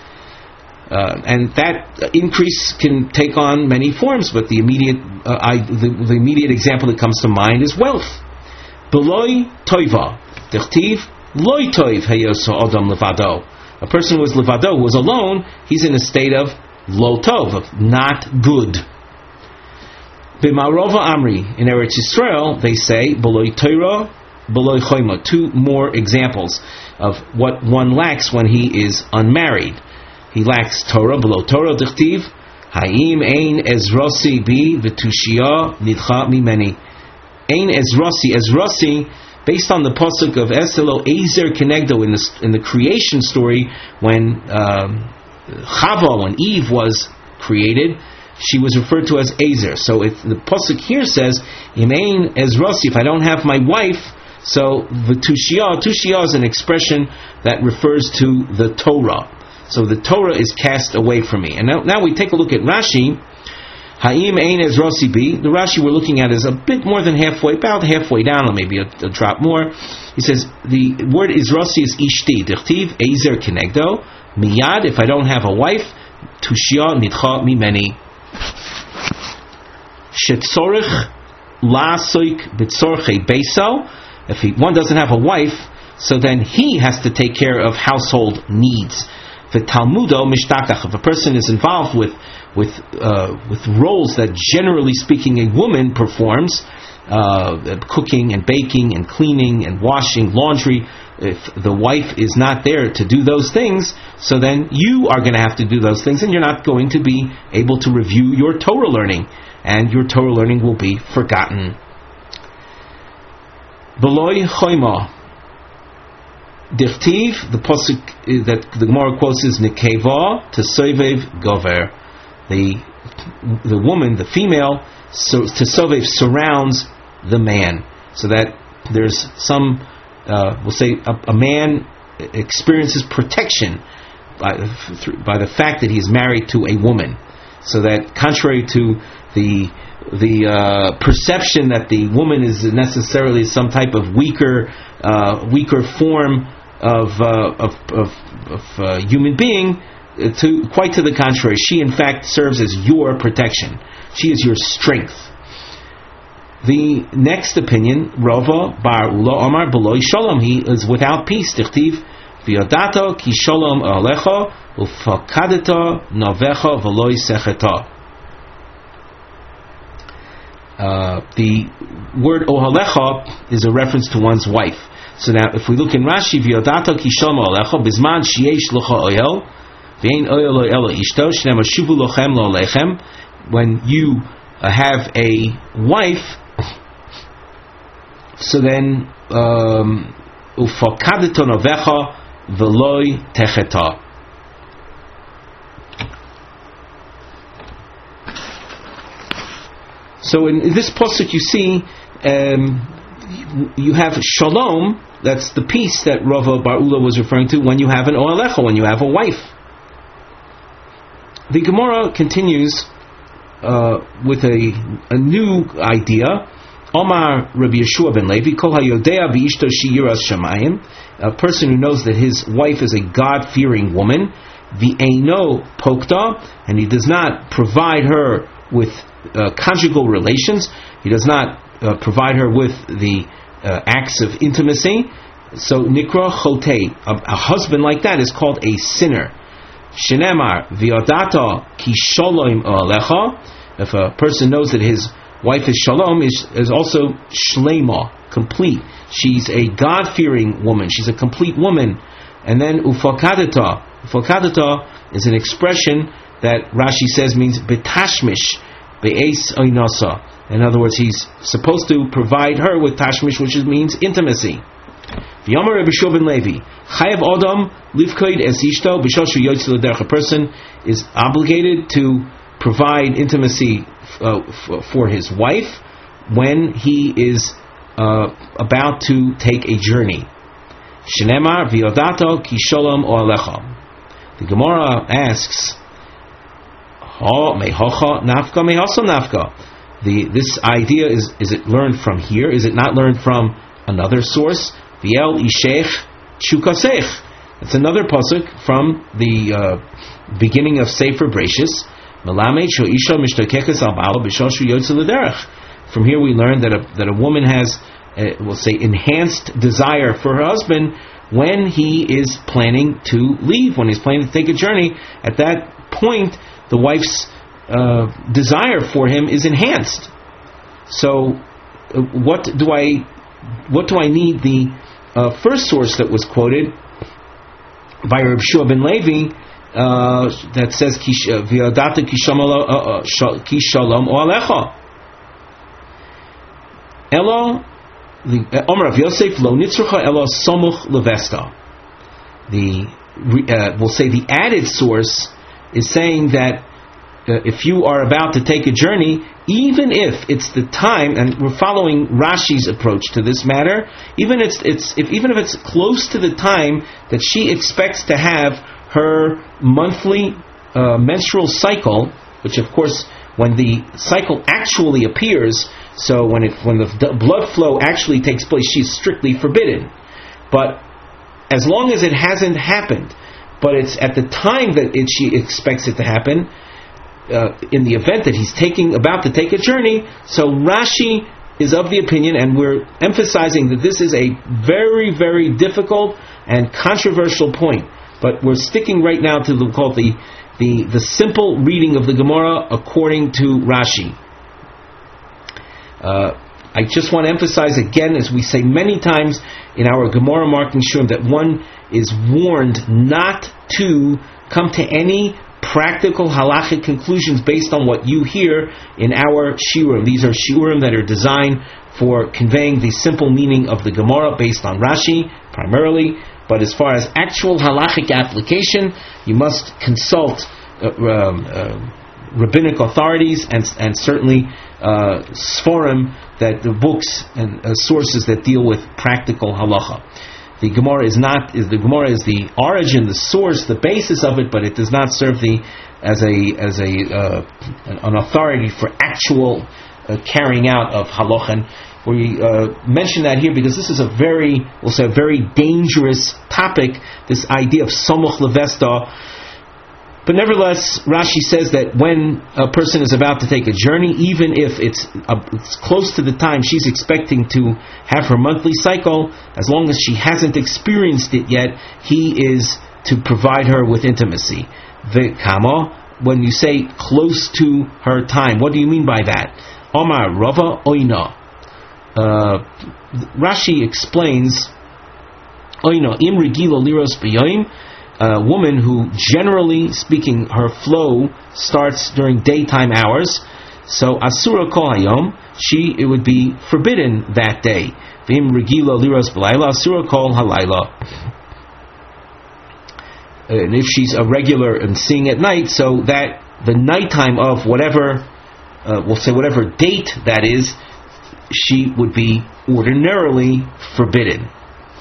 And that increase can take on many forms, but the immediate example that comes to mind is wealth. Beloi toiva. Dichtiv loi toiv heyoso adam levado. A person who is levado, who is alone, he's in a state of lo tov, of not good. B'marova amri, in Eretz Yisrael, they say beloi Torah, beloi choima. Two more examples of what one lacks when he is unmarried. He lacks Torah, below Torah, dichtiv Hayim ein ezrosi bi v'tushia nidcha mimeni. Ein ezrosi, based on the pasuk of Eselo Ezer Kenegdo in the creation story, when Chava, when Eve was created, she was referred to as Ezer. So if the pasuk here says Im ein ezrosi, if I don't have my wife, so v'tushia is an expression that refers to the Torah. So the Torah is cast away from me. And now we take a look at Rashi. Ha'im ein ezrosi bi. The Rashi we're looking at is a bit more than halfway, about halfway down, or maybe a drop more. He says the word ezrosi is ishti. Dichtiv ezer kenegdo. Miyad, if I don't have a wife, tushia nidcha mimeni. Shetzorich la'soik b'tzorchei beiso. If one doesn't have a wife, so then he has to take care of household needs. The Talmudo mishtakach. If a person is involved with roles that, generally speaking, a woman performs, cooking and baking and cleaning and washing, laundry, if the wife is not there to do those things, so then you are going to have to do those things, and you're not going to be able to review your Torah learning, and your Torah learning will be forgotten. Beloi choima. Dichtiv, the pasuk that the Gemara quotes is Nekeva Tesovev Gover. The woman, the female, Tesovev surrounds the man, so that there's some, we'll say, a man experiences protection by the fact that he's married to a woman. So that, contrary to the perception that the woman is necessarily some type of weaker form of human being. Quite to the contrary, she in fact serves as your protection. She is your strength. The next opinion, Rava Bar Ula Omar Beloi Shalom, he is without peace. Tichtiv V'yodato ki shalom alecha ufakadeta novecha v'loi secheta. The word ohalecha is a reference to one's wife. So now, if we look in Rashi, V'yodato ki shalom alecha bizman sheyesh locha oyel v'ein oyel lo elo ishto shnema shuvu lochem lo lechem. When you have a wife, so then ufakadeto novecha v'loi techeta. So in this pasuk you see you have shalom, that's the peace that Rava Bar Ula was referring to when you have an ohalecha, when you have a wife. The Gemara continues with a new idea. Omar Rabbi Yeshua ben Levi, Kol hayodea b'ishto sheyiras shamayim, a person who knows that his wife is a God-fearing woman, v'eino pokta, and he does not provide her with conjugal relations, he does not provide her with the acts of intimacy, so nikra chotei, a husband like that is called a sinner. Shenemar v'yodata ki shalom alecha, if a person knows that his wife is shalom, is also shlema, complete. She's a God-fearing woman. She's a complete woman. And then ufakadata. Ufakadata is an expression that Rashi says means betashmish, be'es oinasa. In other words, he's supposed to provide her with tashmish, which means intimacy. V'yomer Rabbi Yeshua ben Levi, chayav odam livkoid es ishto b'shal shu yotze l'derech. A person is obligated to provide intimacy for his wife when he is about to take a journey. Shenemar v'yodato ki shalom o'alecha. The Gemara asks, ha mehocha nafka mehosa nafka. This idea is it learned from here? Is it not learned from another source? V'el ishech chukasech. It's another pasuk from the beginning of Sefer Bereishis. From here we learn that a woman has, we'll say, enhanced desire for her husband when he is planning to leave, when he's planning to take a journey. At that point, the wife's desire for him is enhanced. So, what do I need the first source that was quoted by Rabbi Yeshua ben Levi? That says v'yadata ki shalom o'alecha. Elo Omer Rav Yosef lo nitzrucha elo somuch levesta. We'll say the added source is saying that if you are about to take a journey, even if it's the time, and we're following Rashi's approach to this matter, even if it's close to the time that she expects to have her monthly menstrual cycle, which of course when the cycle actually appears, so when the blood flow actually takes place, she's strictly forbidden. But as long as it hasn't happened, but it's at the time that she expects it to happen, in the event that he's about to take a journey, so Rashi is of the opinion, and we're emphasizing that this is a very, very difficult and controversial point. But we're sticking right now to the simple reading of the Gemara according to Rashi. I just want to emphasize again, as we say many times in our Gemara marking shurim, that one is warned not to come to any practical halachic conclusions based on what you hear in our shiurim. These are shiurim that are designed for conveying the simple meaning of the Gemara based on Rashi primarily. But as far as actual halachic application, you must consult rabbinic authorities and certainly sforim, that the books and sources that deal with practical halacha. The Gemara is the origin, the source, the basis of it, but it does not serve as an authority for actual carrying out of halacha. And we mention that here because this is a very dangerous topic. This idea of somuch levesta. But nevertheless, Rashi says that when a person is about to take a journey, even if it's close to the time she's expecting to have her monthly cycle, as long as she hasn't experienced it yet, he is to provide her with intimacy. The kama, when you say close to her time, what do you mean by that? Omar Rava Oina. Rashi explains, Oina im regilo liros b'yoim. A woman who, generally speaking, her flow starts during daytime hours, so asura kol hayom, it would be forbidden that day. V'im regilo liros b'layla asura kol halayla. And if she's a regular and seeing at night, so that the nighttime of whatever date that is, she would be ordinarily forbidden.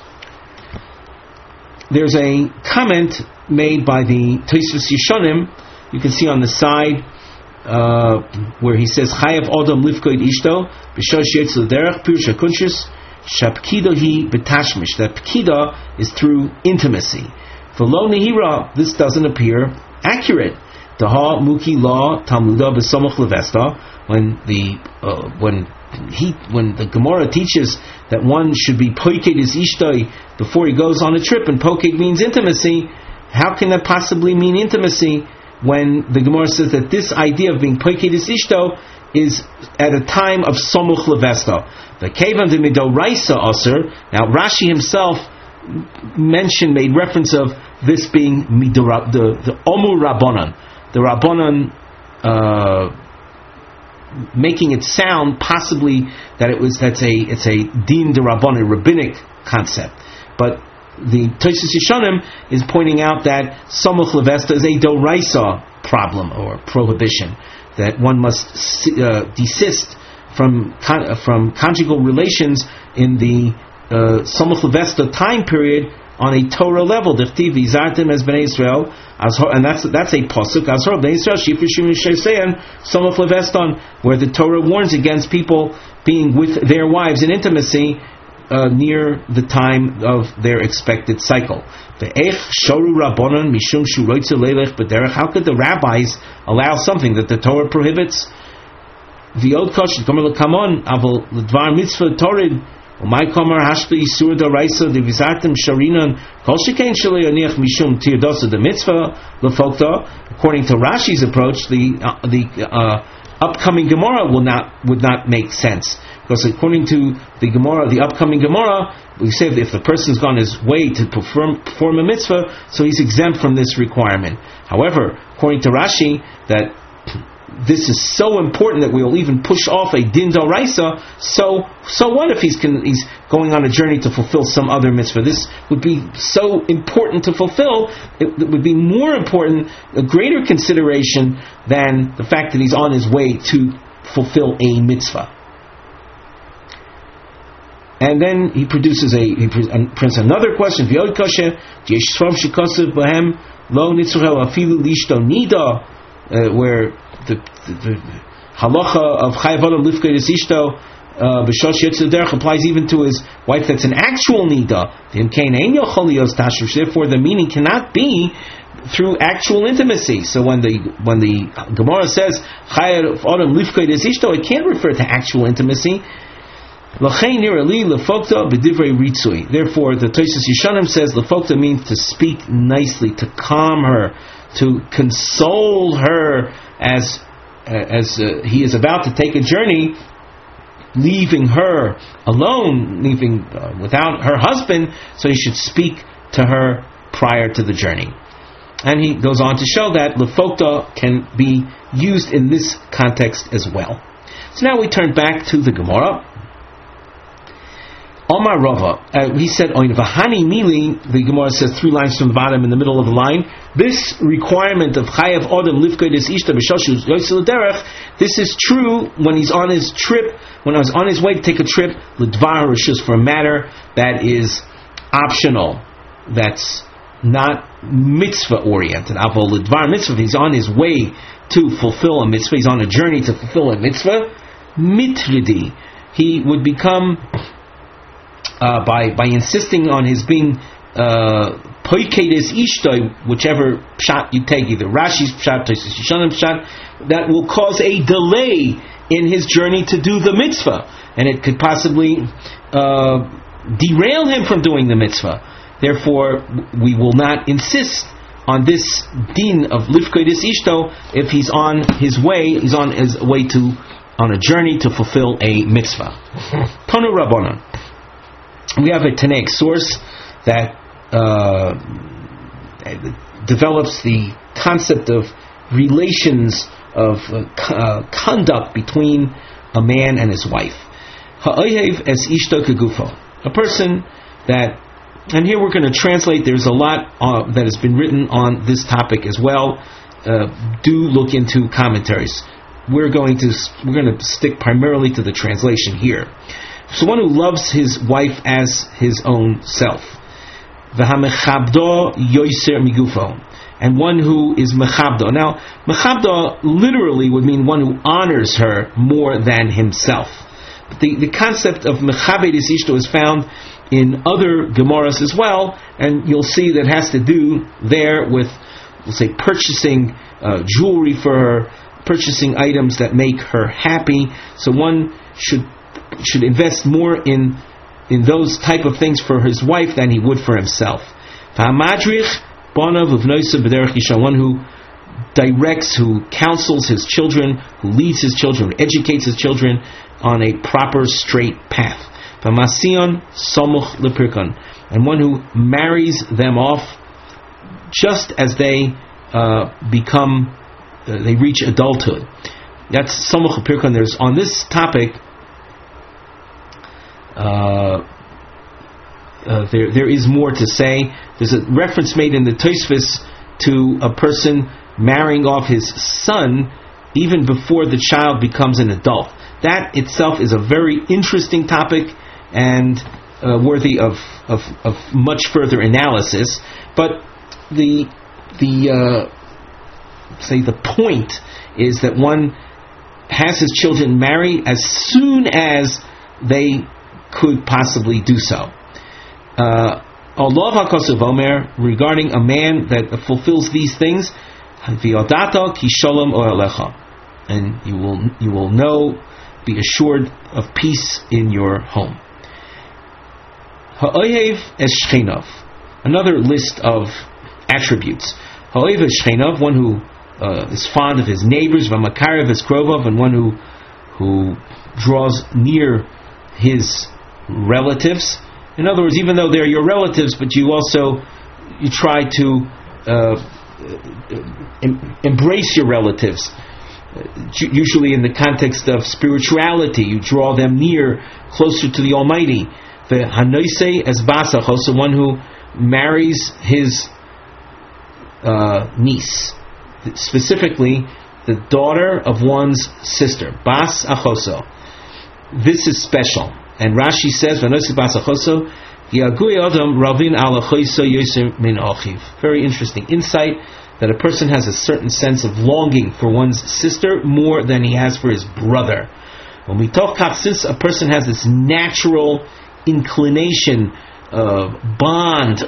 There's a comment made by the Tosfos Yeshonim. You can see on the side where he says, "Chayav Adam lifkoid ishto b'shosh yetzel derech pirush hakunshus shapkido hi betashmish." That pkida is through intimacy. V'lo nehira, this doesn't appear accurate. Daha muki la talmuda b'somuch levesta. When the Gemara teaches that one should be poiked his ishtoi before he goes on a trip, and poiked means intimacy, how can that possibly mean intimacy when the Gemara says that this idea of being poiked his ishto is at a time of somuch levesta? The kevan de midoraisa aser. Now Rashi himself made reference of this being the omur rabbanan, the rabbanan. Making it sound possibly that it's a din de rabbanan, rabbinic concept, but the Tosfos Yeshonim is pointing out that somuch levesta is a doraisa problem or prohibition, that one must desist from conjugal relations in the somuch levesta time period on a Torah level. Dechtiv v'izartem as bnei Israel, and that's a pasuk. Azhor bnei Israel shifrishim sheseyan somuch leveston, where the Torah warns against people being with their wives in intimacy near the time of their expected cycle. Ve'ech shoru rabbanon mishum shuroitzu leilech b'derech. How could the rabbis allow something that the Torah prohibits? V'od kosh gomer l'kamon aval l'dvar mitzvah torid. According to Rashi's approach, the upcoming Gemara would not make sense, because according to the Gemara, the upcoming Gemara, we say that if the person's gone his way to perform a mitzvah, so he's exempt from this requirement. However, according to Rashi, that this is so important that we will even push off a din d'oraisa. So what if he's going on a journey to fulfill some other mitzvah? This would be so important to fulfill. It would be more important, a greater consideration than the fact that he's on his way to fulfill a mitzvah. And then he prints another question. V'od kosher yeshvam shekasav bahem lo nitzuchel afilu lishto nida, where the halacha of chayav adam lifkei des ishto b'shosh yetzel derech applies even to his wife that's an actual nida. Therefore, the meaning cannot be through actual intimacy. So when the Gemara says chayav adam lifkei des ishto, it can't refer to actual intimacy. Therefore, the Tosfos Yeshonim says lefokta means to speak nicely, to calm her, to console her as he is about to take a journey, leaving her alone, without her husband. So he should speak to her prior to the journey. And he goes on to show that lefokta can be used in this context as well. So now we turn back to the Gemara. Omar Rava, he said, Vahani Mili, the Gemara says 3 lines from the bottom in the middle of the line, this requirement of Chayav Odom Lifkei Des Ishta B'Shoshu Yotzei L'Derech, this is true when he's on his trip, when I was on his way to take a trip, L'Dvar Rishus, for a matter that is optional, that's not mitzvah oriented. Avol Lidvar mitzvah, he's on his way to fulfill a mitzvah, he's on a journey to fulfill a mitzvah, mitridi, he would become, by insisting on his being poikedes ishtoi, whichever pshat you take, either Rashi's pshat, Tosfos Yishanim pshat, that will cause a delay in his journey to do the mitzvah, and it could possibly derail him from doing the mitzvah. Therefore, we will not insist on this din of lifkodes ishto if he's on his way, on a journey to fulfill a mitzvah. Tanu Rabbanan. We have a Tanaic source that develops the concept of relations of conduct between a man and his wife. Ha'oyev es ishto kegufo. A person that, and here we're going to translate, there's a lot that has been written on this topic as well. Do look into commentaries. We're going to stick primarily to the translation here. So one who loves his wife as his own self. V'hamechabdo yoiser migufo. And one who is mechabdo. Now, mechabdo literally would mean one who honors her more than himself. But the concept of mechabedes ishto is found in other Gemaras as well, and you'll see that has to do there with, we'll say, purchasing jewelry for her, purchasing items that make her happy. So one should invest more in those type of things for his wife than he would for himself. One who directs, who counsels his children, who leads his children, who educates his children on a proper straight path. And one who marries them off just as they they reach adulthood. That's Samuch Pirkon. There's on this topic. There is more to say. There's a reference made in the Tosfos to a person marrying off his son even before the child becomes an adult. That itself is a very interesting topic and worthy of much further analysis. But the point is that one has his children married as soon as they could possibly do so. Allah HaKosuv Omer, regarding a man that fulfills these things, V'yodata ki shalom o'elecha, and you will know, be assured of peace in your home. Ha'oyev es shchenov, another list of attributes. Ha'oyev es shchenov, one who is fond of his neighbors, v'makarev es krovov, and one who draws near his relatives. In other words, even though they're your relatives, but you try to embrace your relatives. Usually in the context of spirituality, you draw them near, closer to the Almighty. The hanoisei es basach, also one who marries his niece, specifically the daughter of one's sister, bas achoso. This is special. And Rashi says, very interesting insight, that a person has a certain sense of longing for one's sister more than he has for his brother. When we talk kaf, since a person has this natural inclination, bond,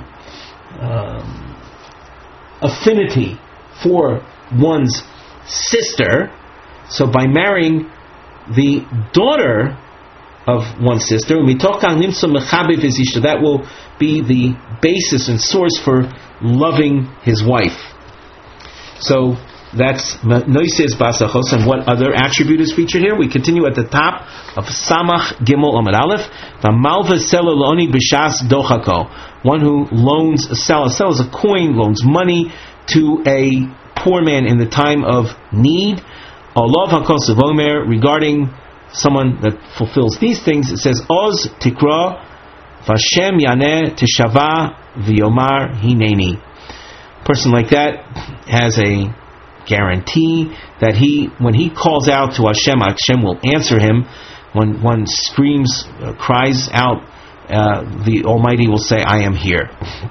affinity for one's sister, so by marrying the daughter of one sister, that will be the basis and source for loving his wife. So that's Noises Basachos. And what other attribute is featured here? We continue at the top of Samach Gimel Amud Aleph. V'malva seloloni b'shas dochako. One who loans a sell is a coin, loans money to a poor man in the time of need. Allah HaKosuv Omer, regarding someone that fulfills these things, it says, Oz tikra v'Hashem yaneh teshava v'yomar hineni. A person like that has a guarantee that when he calls out to Hashem, Hashem will answer him. When one screams, cries out the Almighty will say, I am here.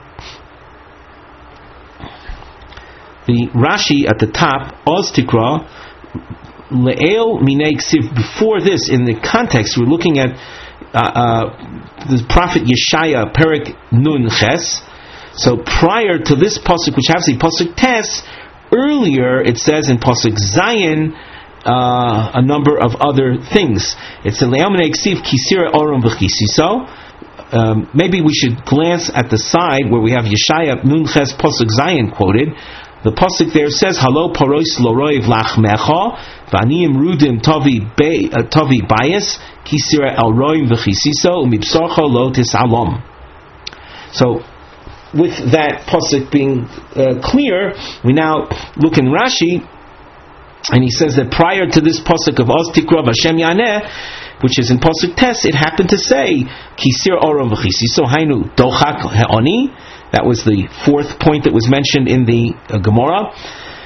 The Rashi at the top, Oz Tikra, Le'el Minei Ksiv. Before this, in the context, we're looking at the prophet Yeshaya, Perek Nun Ches. So prior to this pasuk, which has the pasuk Tes, earlier it says in pasuk Zayin a number of other things. It's a Le'el Minei Ksiv Kisira Oram V'Chisiso. Maybe we should glance at the side where we have Yeshaya Nun Ches pasuk Zayin quoted. The pasuk there says, "Halo parois loroiv lachmecha, v'aniim rudim tovi bayis, kisira el roim v'chisiso, umibsorcha lo tisalom." So, with that pasuk being clear, we now look in Rashi, and he says that prior to this pasuk of Oz Tikra Hashem Yaneh, which is in pasuk Tes, it happened to say, "Kisir orom v'chisiso hainu dochak he'oni." That was the fourth point that was mentioned in the Gemara.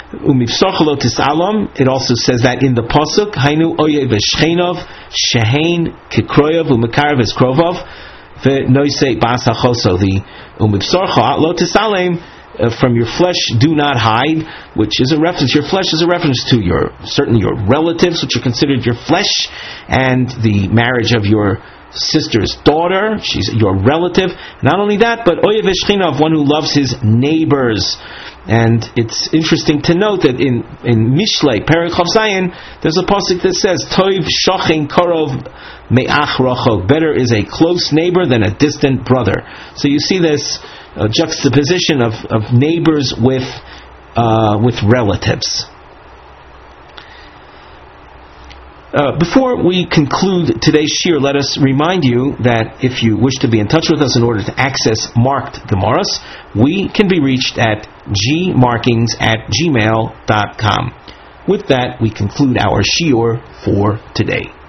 It also says that in the pasuk, Hainu oyev v'shchenov shehein kikroyev u'mekarev eskrovov v'noisei ba'asachoso. The umibsorcha lo tisalem, from your flesh do not hide, which is a reference. Your flesh is a reference to certainly your relatives, which are considered your flesh, and the marriage of your sister's daughter, she's your relative. Not only that, but oyev v'shchenov, one who loves his neighbors. And it's interesting to note that in Mishlei, Perek Chav Zayin, there's a pasuk that says, Toiv shochen korov me'ach rachok. Better is a close neighbor than a distant brother. So you see this juxtaposition of neighbors with relatives. Before we conclude today's shir, let us remind you that if you wish to be in touch with us in order to access marked Gemaras, we can be reached at gmarkings@gmail.com. With that, we conclude our shiur for today.